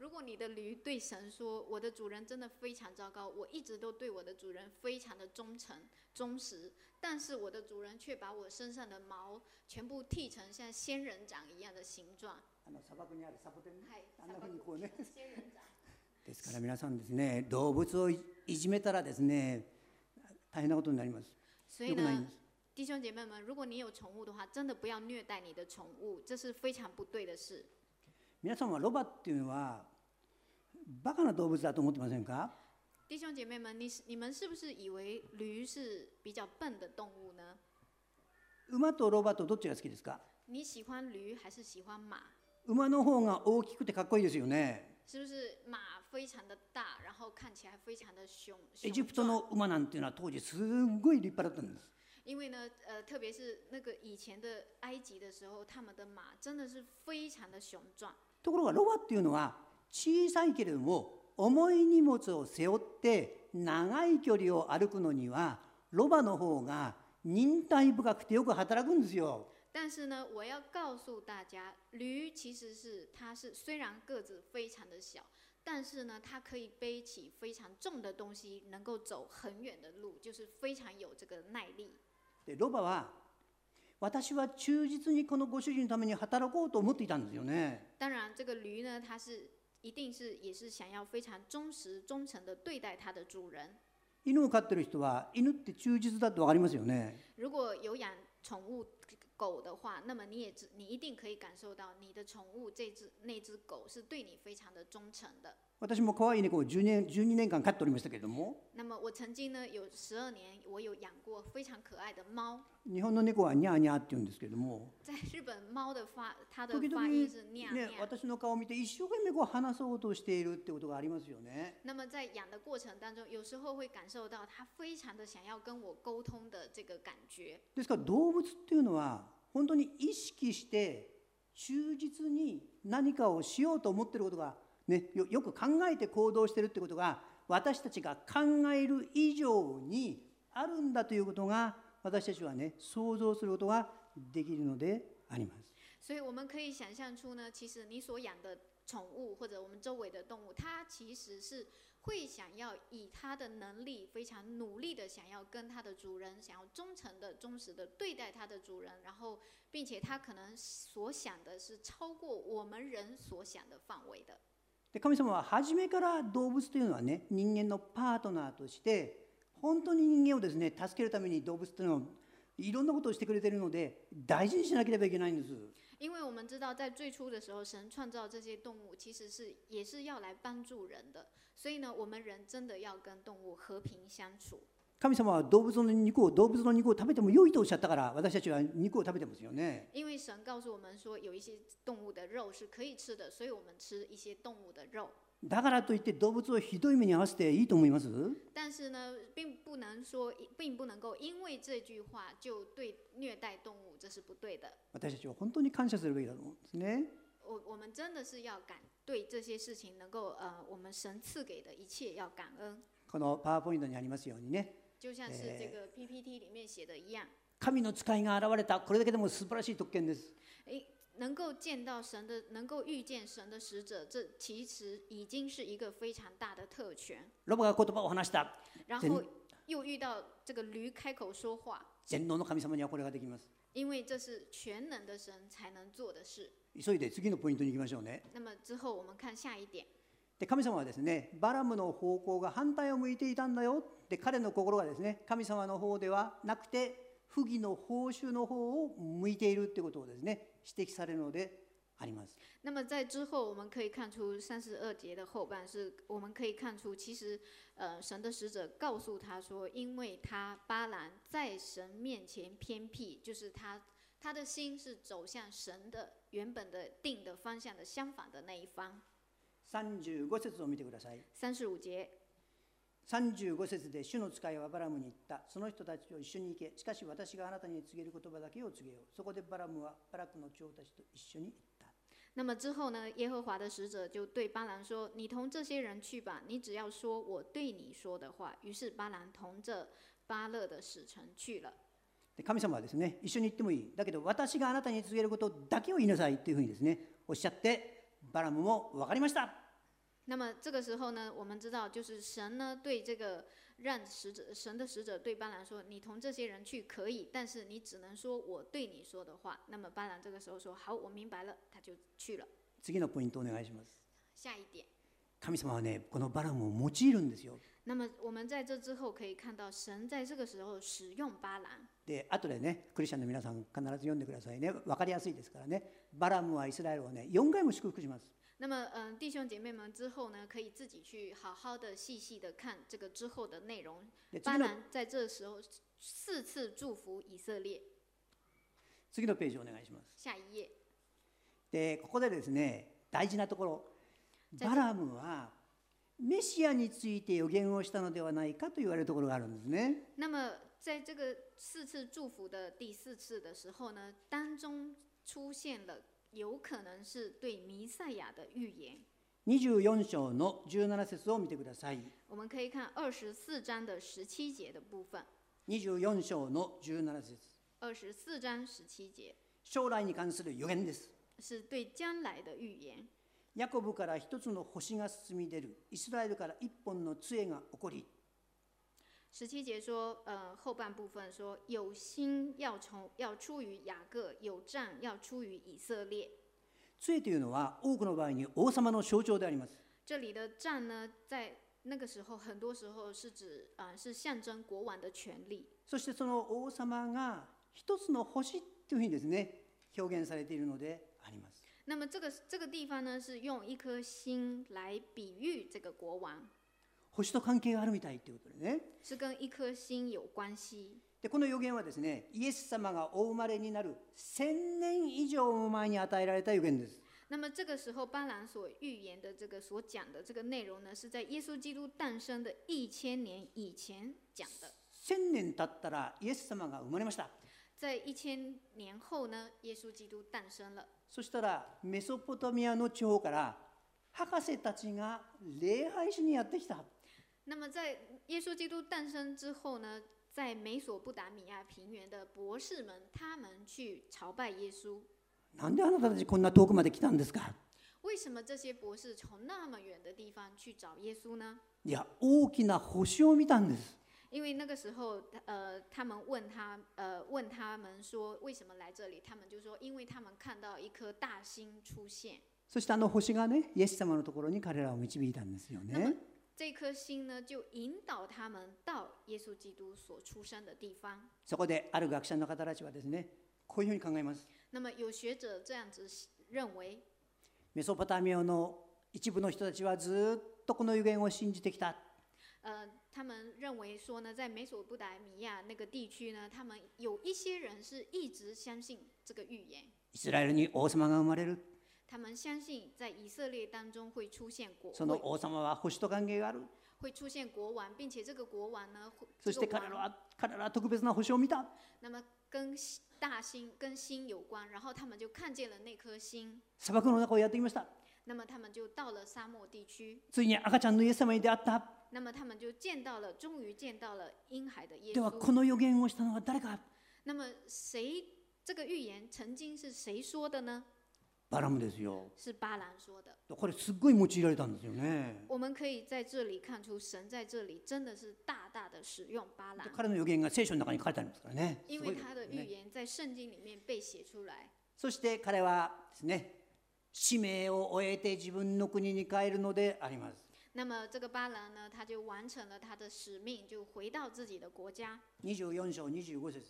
如果你的驴对神说：“我的主人真的非常糟糕，我一直都对我的主人非常的忠诚、忠实，但是我的主人却把我身上的毛全部剃成像仙人掌一样的形状。” 砂漠にあるサボテン、あんな砂漠ふうにこうね。 仙人掌。 ですから皆さんですね、動物をいじめたらですね、大変なことになります。 所以呢良くないんです。 弟兄姐妹们，如果你有宠物的话，真的不要虐待你的宠物，这是非常不对的事。 皆さんはロバっていうのはバカな動物だと思ってませんか？ 弟兄姐妹们，你们是不是以为驴是比较笨的动物呢？ 馬とロバとどっちが好きですか？ 你喜欢驴还是喜欢马？ 馬の方が大きくてかっこいいですよね。 是不是马非常的大，然后看起来非常的エジプト壮？ の馬なんていうのは当時すごい立派だったんです。 因为呢，特别是那个以前的埃及的时候，他们的马真的是非常的雄壮。 ところがロバっていうのは小さいけれども重い荷物を背負って長い距離を歩くのにはロバの方が忍耐深くてよく働くんですよ。 但是呢，我要告诉大家，驴其实它是虽然个子非常的小，但是呢，它可以背起非常重的东西，能够走很远的路，就是非常有这个耐力。 でロバは私は忠実にこのご主人のために働こうと思っていたんですよね。 当然，这个驴呢，它是一定是也是想要非常忠实、忠诚的对待它的主人。 犬を飼ってる人は犬って忠実だって分かりますよね。 如果有养宠物狗的话，那么你一定可以感受到你的宠物那只狗是对你非常的忠诚的。 私も可愛い猫を12年間飼っておりましたけれども、 那么我曾经呢有12年，我有养过非常可爱的猫。 日本の猫はニャーニャーって言うんですけれども、 在日本，猫的它的時々 发音是nha ね、 nha。 私の顔を見て一生懸命こう話そうとしているってことがありますよね。 那么在养的过程当中，有时候会感受到它非常的想要跟我沟通的这个感觉。 ですから動物っていうのは本当に意識して忠実に何かをしようと思っていることが、ね、よく考えて行動しているってことが私たちが考える以上にあるんだということが私たちはね想像することができるのであります。 所以我们可以想象出呢，其实你所养的宠物或者我们周围的动物，它其实是会想要以它的能力非常努力的想要跟它的主人，想要忠诚的、忠实的对待它的主人，然后并且它可能所想的是超过我们人所想的范围的。 で神様は初めから動物というのはね人間のパートナーとして本当に人間をですね助けるために動物というのをいろんなことをしてくれているので大事にしなければいけないんです。 因为我们知道，在最初的时候，神创造这些动物，其实也是要来帮助人的。所以呢，我们人真的要跟动物和平相处。 神様は動物の肉を食べても良いとおっしゃったから私たちは肉を食べてますよね。 因为神告诉我们说，有一些动物的肉是可以吃的，所以我们吃一些动物的肉。 だからといって動物をひどい目に遭わせていいと思います？ 但是呢，并不能够因为这句话就对虐待动物，这是不对的。 私たちは本当に感謝するべきだと思うんですね。 我们真的是要对这些事情能够我们神赐给的一切要感恩。 このパワーポイントにありますようにね。 就像是这个 PPT 里面写的一样。 神の使いが現れた。これだけでも素晴らしい特権です。 能够见到神的，能够遇见神的使者，这其实已经是一个非常大的特权。 ロバが言葉を話した。 然后又遇到这个驴开口说话。 全能の神様にはこれができます。 因为这是全能的神才能做的事。 急いで次のポイントに行きましょうね。 那么之後我们看下一点。 で神様はですね、バラムの方向が反対を向いていたんだよ。で彼の心がですね、神様の方ではなくて不義の報酬の方を向いているということをですね、指摘されるのであります。 那么在之后我们可以看出32节的后半是，我们可以看出其实神的使者告诉他说，因为他巴兰在神面前偏僻，就是他的心是走向神的原本的定的方向的相反的那一方。 35節を見てください。 35節。 35節で主の使いはバラムに言った。その人たちと一緒に行け。しかし私があなたに告げる言葉だけを告げよう。そこでバラムはバラクの長たちと一緒に行った。 那么之后呢，耶和华的使者就对巴兰说：“你同这些人去吧，你只要说我对你说的话。”于是巴兰同着巴勒的使臣去了。 神様はですね、一緒に行ってもいい。だけど私があなたに告げることだけを言いなさいというふうにですね、おっしゃって、バラムも分かりました。 那么这个时候呢，我们知道，就是神呢对这个神的使者对巴兰说：“你同这些人去可以，但是你只能说我对你说的话。”那么巴兰这个时候说：“好，我明白了。”他就去了。 次のポイントお願いします。 下一点， 神様はね、このバラムを用いるんですよ。 那么我们在这之後可以看到，神在这个時候使用巴蘭。 で、後でね、クリスチャンの皆さん必ず読んでくださいね。分かりやすいですからね。バラムはイスラエルをね、4回も祝福します。 那么，弟兄姐妹们之后呢，可以自己去好好的、细细的看这个之后的内容。巴兰在这时候4次祝福以色列。 次のページお願いします。 下一页。 で、ここでですね、大事なところ、バラムはメシアについて予言をしたのではないかと言われるところがあるんですね。 那么，在这个4次祝福的第4次的时候呢，当中出现了有可能是对弥赛亚的预言。 24章の17節を見てください。 我们可以看24章的17節的部分。 24章の17節。 24章17節。 将来に関する予言です。 是对将来的预言。 ヤコブから一つの星が進み出る。イスラエルから一本の杖が起こり。 17節说，后半部分说，有星要出于雅各，有杖要出于以色列。 杖というのは多くの場合に王様の象徴であります。 这里的杖呢，在那个时候，很多时候是指是象征国王的权利。 そしてその王様が一つの星というふうにですね、表現されているのであります。 那么这个地方呢，是用一颗星来比喻这个国王。 星と関係があるみたいということでね。 是跟一颗星有关系。 で、この予言はですね、イエス様がお生まれになる1000年以上も前に与えられた予言です。 那么这个时候，巴兰所预言的这个所讲的这个内容呢，是在耶稣基督诞生的1000年以前讲的。 1000年経ったらイエス様が生まれました。 在1000年后呢，耶稣基督诞生了。 そしたらメソポタミアの地方から博士たちが礼拝しにやってきた。 那么在耶稣基督诞生之后呢，在美索不达米亚平原的博士们，他们去朝拜耶稣。 なんであなたたちこんな遠くまで来たんですか？ 为什么这些博士从那么远的地方去找耶稣呢？ いや、大きな星を見たんです。 因为那个时候，他们问他们说为什么来这里，他们就说，因为他们看到一颗大星出现。 そして星がね、イエス様のところに彼らを導いたんですよね。 这颗星呢，就引导他们到耶稣基督所出生的地方。 そこである学者の方たちはですね、こういうふうに考えます。 那么有学者这样子认为， メソポタミアの一部の人たちはずっとこの預言を信じてきた。 他们认为说呢，在美索不达米亚那个地区呢，他们有一些人是一直相信这个预言。 イスラエルに王様が生まれる。 他们相信在以色列当中会出现国その王様は星と関係がある。 会出现国王，并且这个国王呢， そして彼らは特別な星を見た。 那么跟大星跟星有关，然后他们就看见了那颗星。 砂漠の中をやってきました。 那么他们就到了沙漠地区。 ついに赤ちゃんのイエス様に出会った。 那么他们就终于见到了婴孩的耶稣。 ではこの預言をしたのは誰か？ 那么这个预言曾经是谁说的呢？ バラムですよ。 是巴兰说的。 これすっごい用いられたんですよね。 我们可以在这里看出，神在这里真的是大大的使用巴兰。 彼の預言が聖書の中に書かれてありますからね。 因为他的预言在圣经里面被写出来。 そして彼はですね、使命を終えて自分の国に帰るのであります。 那么这个巴兰呢，他就完成了他的使命，就回到自己的国家。 24章25節。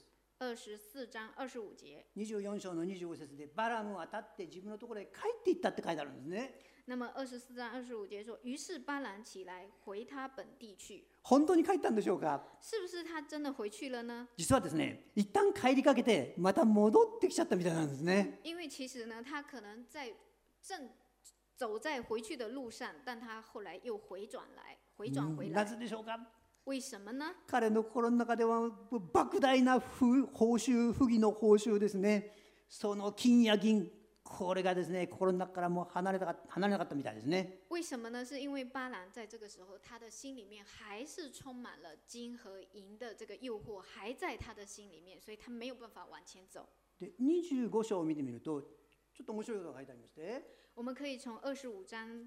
24章25節。 24章の25節でバラムは立って自分のところへ帰っていったって書いてあるんですね。 那么24章25節说，于是巴兰起来回他本地去。 本当に帰ったんでしょうか？ 是不是他真的回去了呢？ 実はですね、一旦帰りかけてまた戻ってきちゃったみたいなんですね。 因为其实呢，他可能走在回去的路上，但他后来又回转回来。 なぜでしょうか？ 为什么呢？ 彼の心の中では莫大な報酬、不義の報酬ですね。その金や銀、これがですね、心の中からもう離れなかったみたいですね。 为什么呢？是因为巴兰在这个时候，他的心里面还是充满了金和银的这个诱惑，还在他的心里面，所以他没有办法往前走。 で、25章を見てみると、ちょっと面白いことが書いてありまして。 我们可以从25章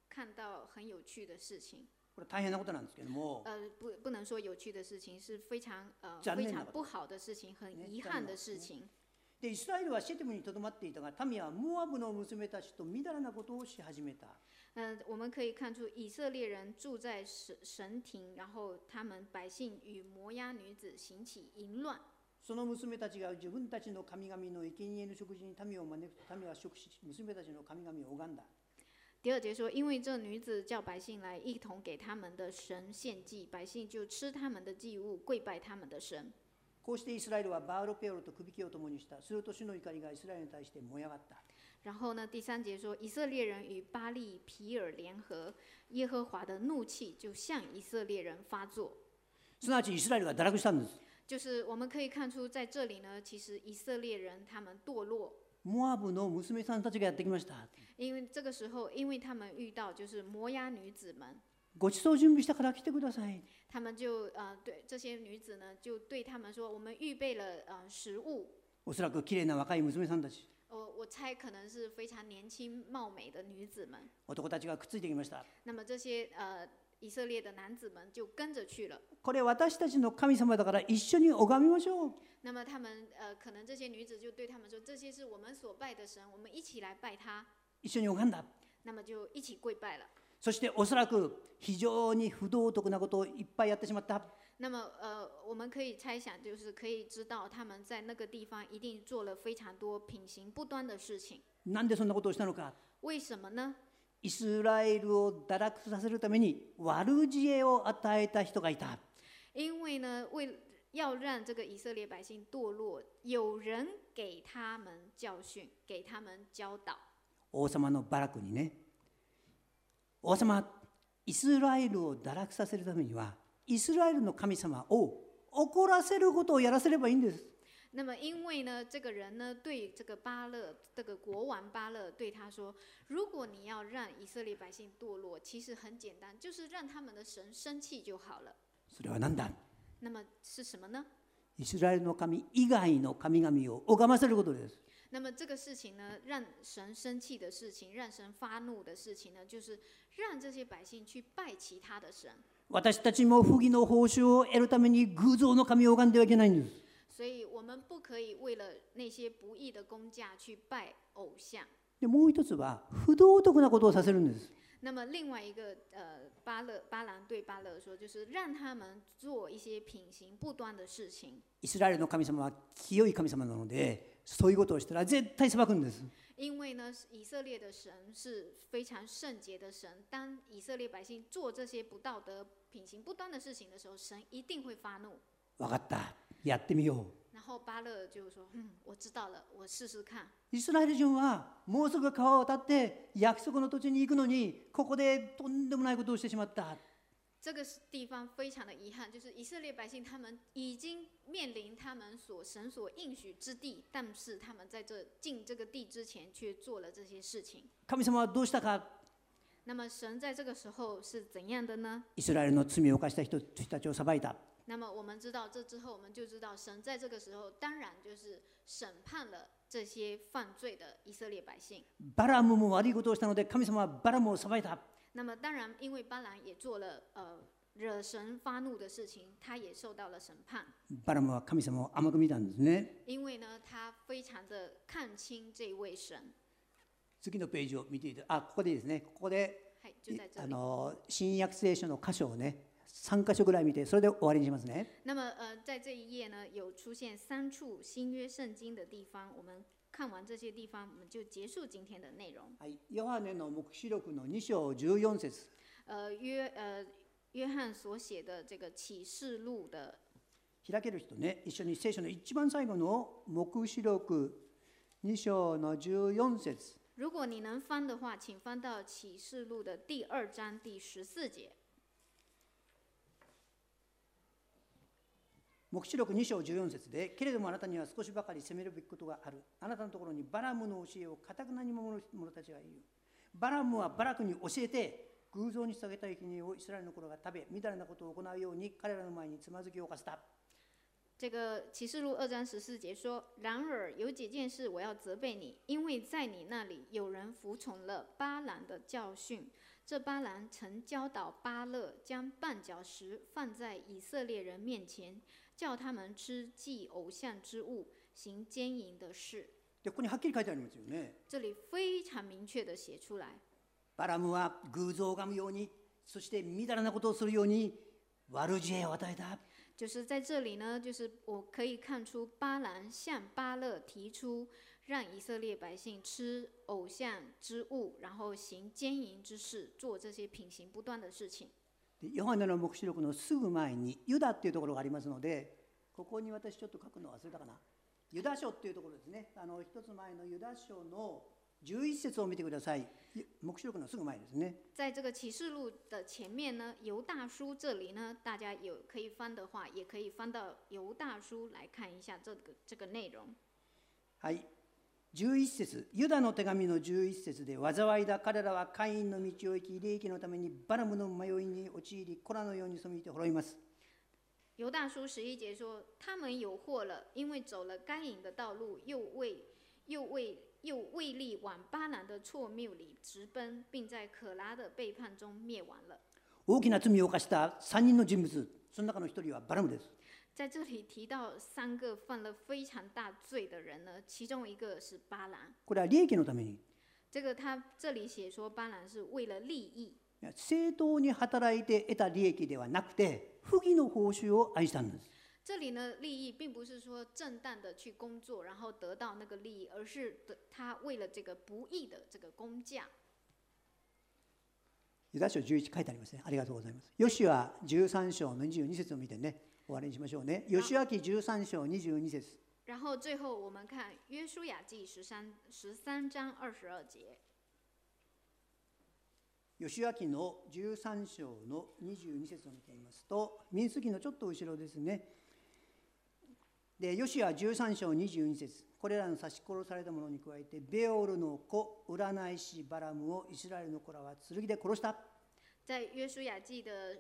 看到很有趣的事情。 これ大変なことなんですけども、 不能说有趣的事情，是非常残念なこと非常不好的事情，很遗憾的事情。 でイスラエルはシェテムにとどまっていたが、民はモアブの娘たちとみだらなことをし始めた。 我们可以看出以色列人住在神庭，然后他们百姓与摩押女子行起淫乱。 その娘たちが自分たちの神々の生贄の食事に民を招くと、民は食し、娘たちの神々を拝んだ。 第二节说，因为这女子叫百姓来一同给他们的神献祭，百姓就吃他们的祭物，跪拜他们的神。 こうしてイスラエルはバールペオルとくびきを共にした。すると主の怒りがイスラエルに対して燃え上がった。 然後呢，第三節說，以色列人與巴利皮爾聯合，耶和華的怒氣就向以色列人發作。 すなわちイスラエルが堕落したんです。 就是我们可以看出，在这里呢，其實以色列人他們墮落。 モアブの娘さんたちがやってきました。 因為這個時候，因為他們遇到就是摩押女子們， ご馳走準備したから来てください。 他們就對這些女子呢，就對他們說：“我們預備了食物。” おそらく綺麗な若い娘さんたち。 我猜可能是非常年輕貌美的女子們。 男たちがくっついてきました。 那麼這些以色列的男子們就跟着去了。 これ私たちの神様だから一緒に拝みましょう。 那麼他們可能這些女子就對他們說：“這些是我們所拜的神，我們一起來拜他。” 一緒に拝んだ。 那麼就一起跪拜了。 そしておそらく非常に不道徳なことをいっぱいやってしまった。 那麼我們可以猜想，就是可以知道他們在那個地方一定做了非常多品行不端的事情。 なんでそんなことをしたのか。 為什麼呢？ イスラエルを堕落させるために悪知恵を与えた人がいた。 因為呢，要讓這個以色列百姓墮落，有人給他們教訓，給他們教導。 王様のバラクにね、王様、イスラエルを堕落させるためにはイスラエルの神様を怒らせることをやらせればいいんです。 那麼因為呢，這個人呢對這個巴勒，這個國王巴勒對他說：如果你要讓以色列百姓墮落，其實很簡單，就是讓他們的神生氣就好了。 それは何だ？ 那麼是什麼呢？ イスラエルの神以外の神々を拝ませることです。 那麼這個事情呢，讓神生氣的事情，讓神發怒的事情呢，就是讓這些百姓去拜其他的神。 私たちも不義の報酬を得るために偶像の神を拝んではいけないんです。 所以我們不可以為了那些不義的工價去拜偶像。 でもう一つは不道徳なことをさせるんです。 那麼另外一個巴蘭對巴勒說，就是讓他們做一些品行不端的事情。 イスラエルの神様は清い神様なので、そういうことをしたら絶対裁くんです。 因為呢，以色列的神是非常聖潔的神，當以色列百姓做這些不道德、品行不端的事情的時候，神一定會發怒。 分かった、やってみよう。 然後巴勒就說：我知道了，我試試看。 イスラエル人はもうすぐ川を渡って約束の土地に行くのに、ここでとんでもないことをしてしまった。 這個地方非常的遺憾，就是以色列百姓他們已經面臨他們神所應許之地，但是他們在進這個地之前卻做了這些事情。 神様はどうしたか。 那麼神在這個時候是怎樣的呢？ イスラエルの罪を犯した人たちを裁いた。 那麼我們知道這之後，我們就知道神在這個時候當然就是審判了這些犯罪的以色列百姓。 バラムも悪いことをしたので、神様はバラムを裁いた。 那麼當然，因為巴蘭也做了惹神發怒的事情，他也受到了審判。 バラムは神様を甘く見たんですね。 因為呢，他非常的看清這位神。 次のページを見ていただここでいいですね。ここで、 はい、就在這裡。 新約聖書の箇所をね、3箇所ぐらい見て、それで終わりにしますね。 那麼在這一頁呢，有出現3處新約聖經的地方，我們看完這些地方，我們就結束今天的內容。 はい、ヨハネの黙示錄の2章14節。 約翰所寫的這個啟示錄的。 開ける人ね、一緒に聖書の一番最後の黙示錄2章の14節。 如果你能翻的話，請翻到啟示錄的第2章第14節。 黙示録2章14節で、けれどもあなたには少しばかり責めるべきことがある。あなたのところにバラムの教えを堅くなに守る者たちがいる。バラムはバラクに教えて、偶像に捧げた生贄をイスラエルの頃が食べ、みだらなことを行うように彼らの前につまずきを犯した。 這個啟示錄2章14節說：然而有幾件事我要責備你，因為在你那裡有人服從了巴蘭的教訓， 这巴兰曾教导巴勒将绊脚石放在以色列人面前，叫他们吃祭偶像之物，行奸淫的事。 でここにはっきり書いてありますよね。 这里非常明确的写出来， バラムは偶像を拝むように、そしてみだらなことをするように悪知恵を与えた。 就是在这里呢，就是我可以看出巴兰向巴勒提出让以色列百姓吃偶像之物，然后行奸淫之事，做这些品行不端的事情。 でヨハネの黙示録のすぐ前にユダっていうところがありますので、ここに私ちょっと書くの忘れたかな。ユダ書っていうところですね。一つ前のユダ書の11節を見てください。黙示録のすぐ前ですね。 在这个启示录的前面呢，犹大书这里呢，大家有可以翻的话，也可以翻到犹大书来看一下这个内容。 はい。11節、ユダの手紙の11節で、災いだ、彼らはカインの道を行き、利益のためにバラムの迷いに陥り、コラのように背いて滅びます。 犹大书11节说，他们有祸了，因为走了该隐的道路，又为力往巴兰的错谬里直奔，并在可拉的背叛中灭亡了。 大きな罪を犯した3人の人物、その中の1人はバラムです。 在这里提到3个犯了非常大罪的人呢，其中一个是巴兰。 これは利益のために。 这个他这里写说，巴兰是为了利益。 正当に働いて得た利益ではなくて、不義の報酬を愛したんです。 这里呢，利益并不是说正当的去工作，然后得到那个利益，而是他为了这个不义的这个工价。 ユダ書11書いてありますね。ありがとうございます。ヨシュア13章の22節を見てね、終わりにしましょうね。ヨシュア記13章22節。 然后最后我们看约书亚記13章22節。 ヨシュア記の13章の22節を見てみますと、民数記のちょっと後ろですね。で、ヨシュア13章22節、これらの刺し殺された者に加えて、ベオルの子、占い師バラムをイスラエルの子らは剣で殺した。 在约书亚記的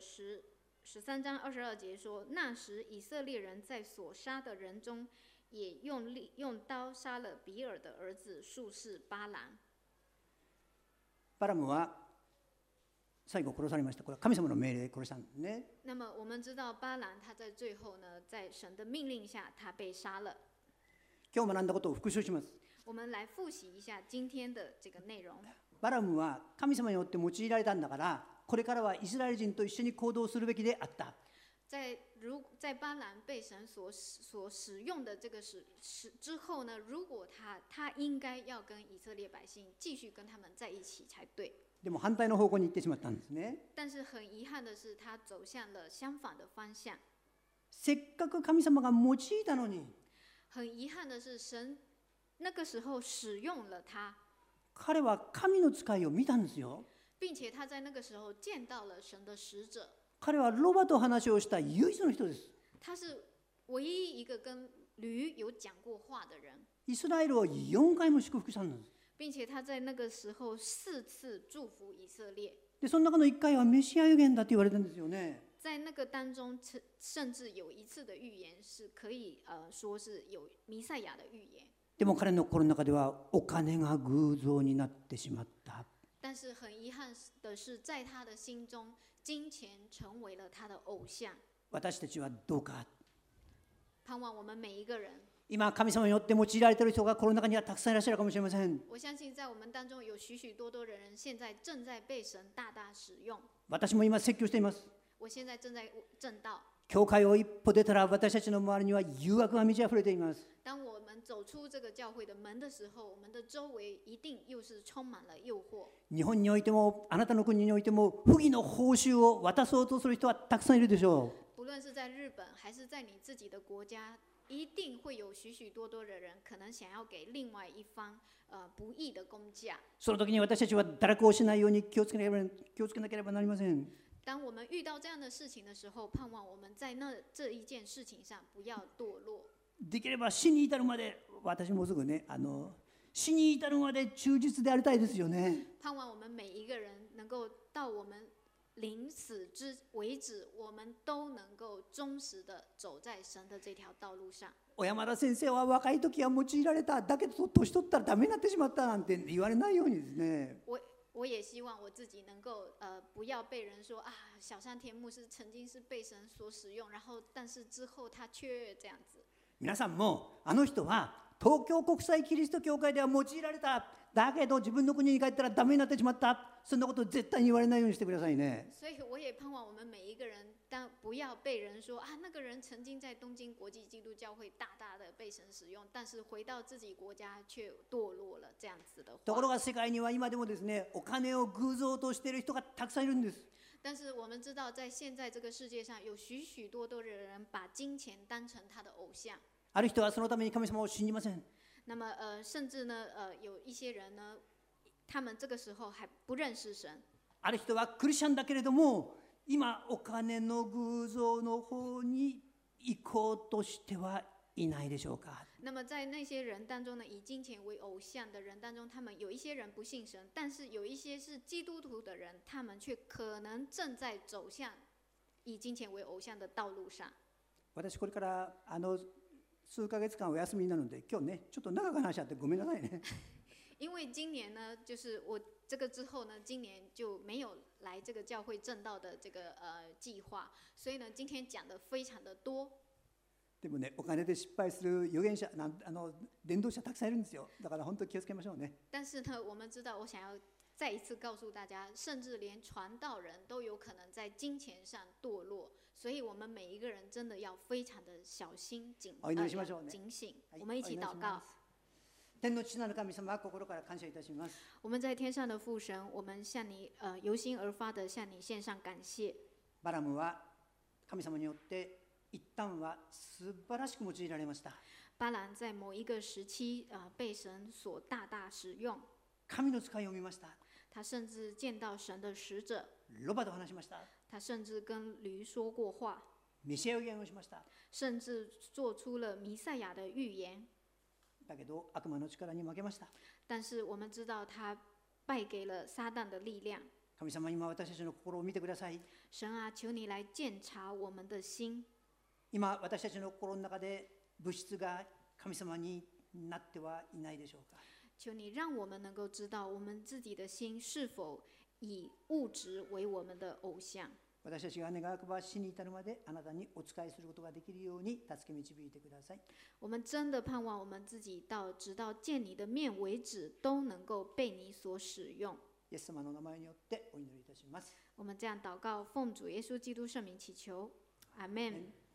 13章22節说，那時以色列人在所殺的人中，也用刀殺了比爾的兒子術士巴蘭。 バラムは最後殺されました。これは神様の命令で殺したんですね。 那么我们知道巴兰他在最後呢，在神的命令下，他被殺了。 今日学んだことを復習します。 我们来复习一下今天的这个内容。 バラムは神様によって用いられたんだから、これからはイスラエル人と一緒に行動するべきであった。 在巴兰被神所使用的这个之后呢，如果他应该要跟以色列百姓继续跟他们在一起才对。 でも反対の方向に行ってしまったんですね。 但是很遗憾的是，他走向了相反的方向。 せっかく神様が用いたのに。 很遺憾的是，神那个時候使用了他。 彼は神の使いを見たんですよ。 并且他在那个時候見到了神的使者。 彼はロバと話をした唯一の人です。 他是唯一一个跟驴有講過話的人。 イスラエルを4回も祝福したんです。 并且他在那个時候4次祝福以色列。 で、その中の1回はメシア預言だって言われたんですよね。 在那个当中，甚至有一次的預言是可以說是有弥賽亞的預言。 でも彼の心の中ではお金が偶像になってしまった。 但是很遺憾的是，在他的心中，金錢成為了他的偶像。 私たちはどうか。 盼望我們每一個人。 今神様によって用いられている人がこの中にはたくさんいらっしゃるかもしれません。 我相信在我們當中有許許多多的人，現在正在被神大大使用。 私も今説教しています。 我現在正在正道。 教会を一歩出たら私たちの周りには誘惑が満ち溢れています。 當我們走出這個教會的門的時候，我們的周圍一定又是充滿了誘惑。 日本においてもあなたの国においても不義の報酬を渡そうとする人はたくさんいるでしょう。 不論是在日本還是在你自己的國家，一定會有許許多多的人可能想要給另外一方不義的工價。 その時に私たちは堕落をしないように気をつけなければなりません。 當我們遇到這樣的事情的時候，盼望我們在這一件事情上不要墮落。 できれば死に至るまで、私もすぐね、死に至るまで忠実でありたいですよね。 盼望我們每一個人能夠到我們臨死之為止，我們都能夠忠實的走在神的這條道路上。 小山田先生は若い時は用いられた、だけど年取ったらダメになってしまったなんて言われないようにですね。 我也希望我自己能够不要被人说啊，小山田牧师曾经是被神所使用，然后但是之后他却这样子。 皆さんもあの人は東京国際キリスト教会では用いられた、だけど自分の国に帰ったらダメになってしまった、そんなこと絶対に言われないようにしてくださいね。 所以我也盼望我们每一个人，但不要被人说啊，那个人曾经在东京国际基督教会大大的被神使用，但是回到自己国家却堕落了，这样子的话。 ところが世界には今でもですね、お金を偶像としている人がたくさんいるんです。 但是我们知道，在现在这个世界上，有许许多多的人把金钱当成他的偶像。 ある人はそのために神様を信じません。 那么甚至呢有一些人呢，他们这个时候还不认识神。 ある人はクリスチャンだけれども、今お金の偶像の方に行こうとしてはいないでしょうか。 那么在那些人当中呢，以金钱为偶像的人当中，他们有一些人不信神，但是有一些是基督徒的人，他们却可能正在走向以金钱为偶像的道路上。 私これから数ヶ月間お休みになるので、今日ねちょっと長く話しちゃってごめんなさいね。 因为今年呢，就是我这个之后呢，今年就没有来这个教会正道的这个计划，所以呢，今天讲的非常的多。 でもね、お金で失敗する預言者、伝道者たくさんいるんですよ。だから本当に気をつけましょうね。 但是呢，我们知道，我想要再一次告诉大家，甚至连传道人都有可能在金钱上堕落，所以我们每一个人真的要非常的小心警醒。我们一起祷告。 天の父なる神様、心から感謝いたします。 我们在天上的父神，我们向你由心而发的向你献上感谢。 バラムは神様によって一旦は素晴らしく用いられました。 巴兰在某一个时期被神所大大使用。 神の使いを見ました。 他甚至見到神的使者。 ロバと話しました。 他甚至跟驴說過話。 メシア予言をしました。 甚至做出了弥賽亞的預言。 だけど悪魔の力に負けました。 但是我们知道他敗給了撒旦的力量。 神様、今私たちの心を見てください。 神啊，求你來檢查我們的心。 今私たちの心の中で物質が神様になってはいないでしょうか。 求你讓我們能夠知道我們自己的心是否以物質為我們的偶像。 私たちが願わくば死に至るまであなたにお仕えすることができるように助け導いてください。 我們真的盼望我們自己直到見你的面為止，都能夠被你所使用。 イエス様の名前によってお祈りいたします。 我們這樣禱告，奉主耶穌基督聖名祈求，阿們。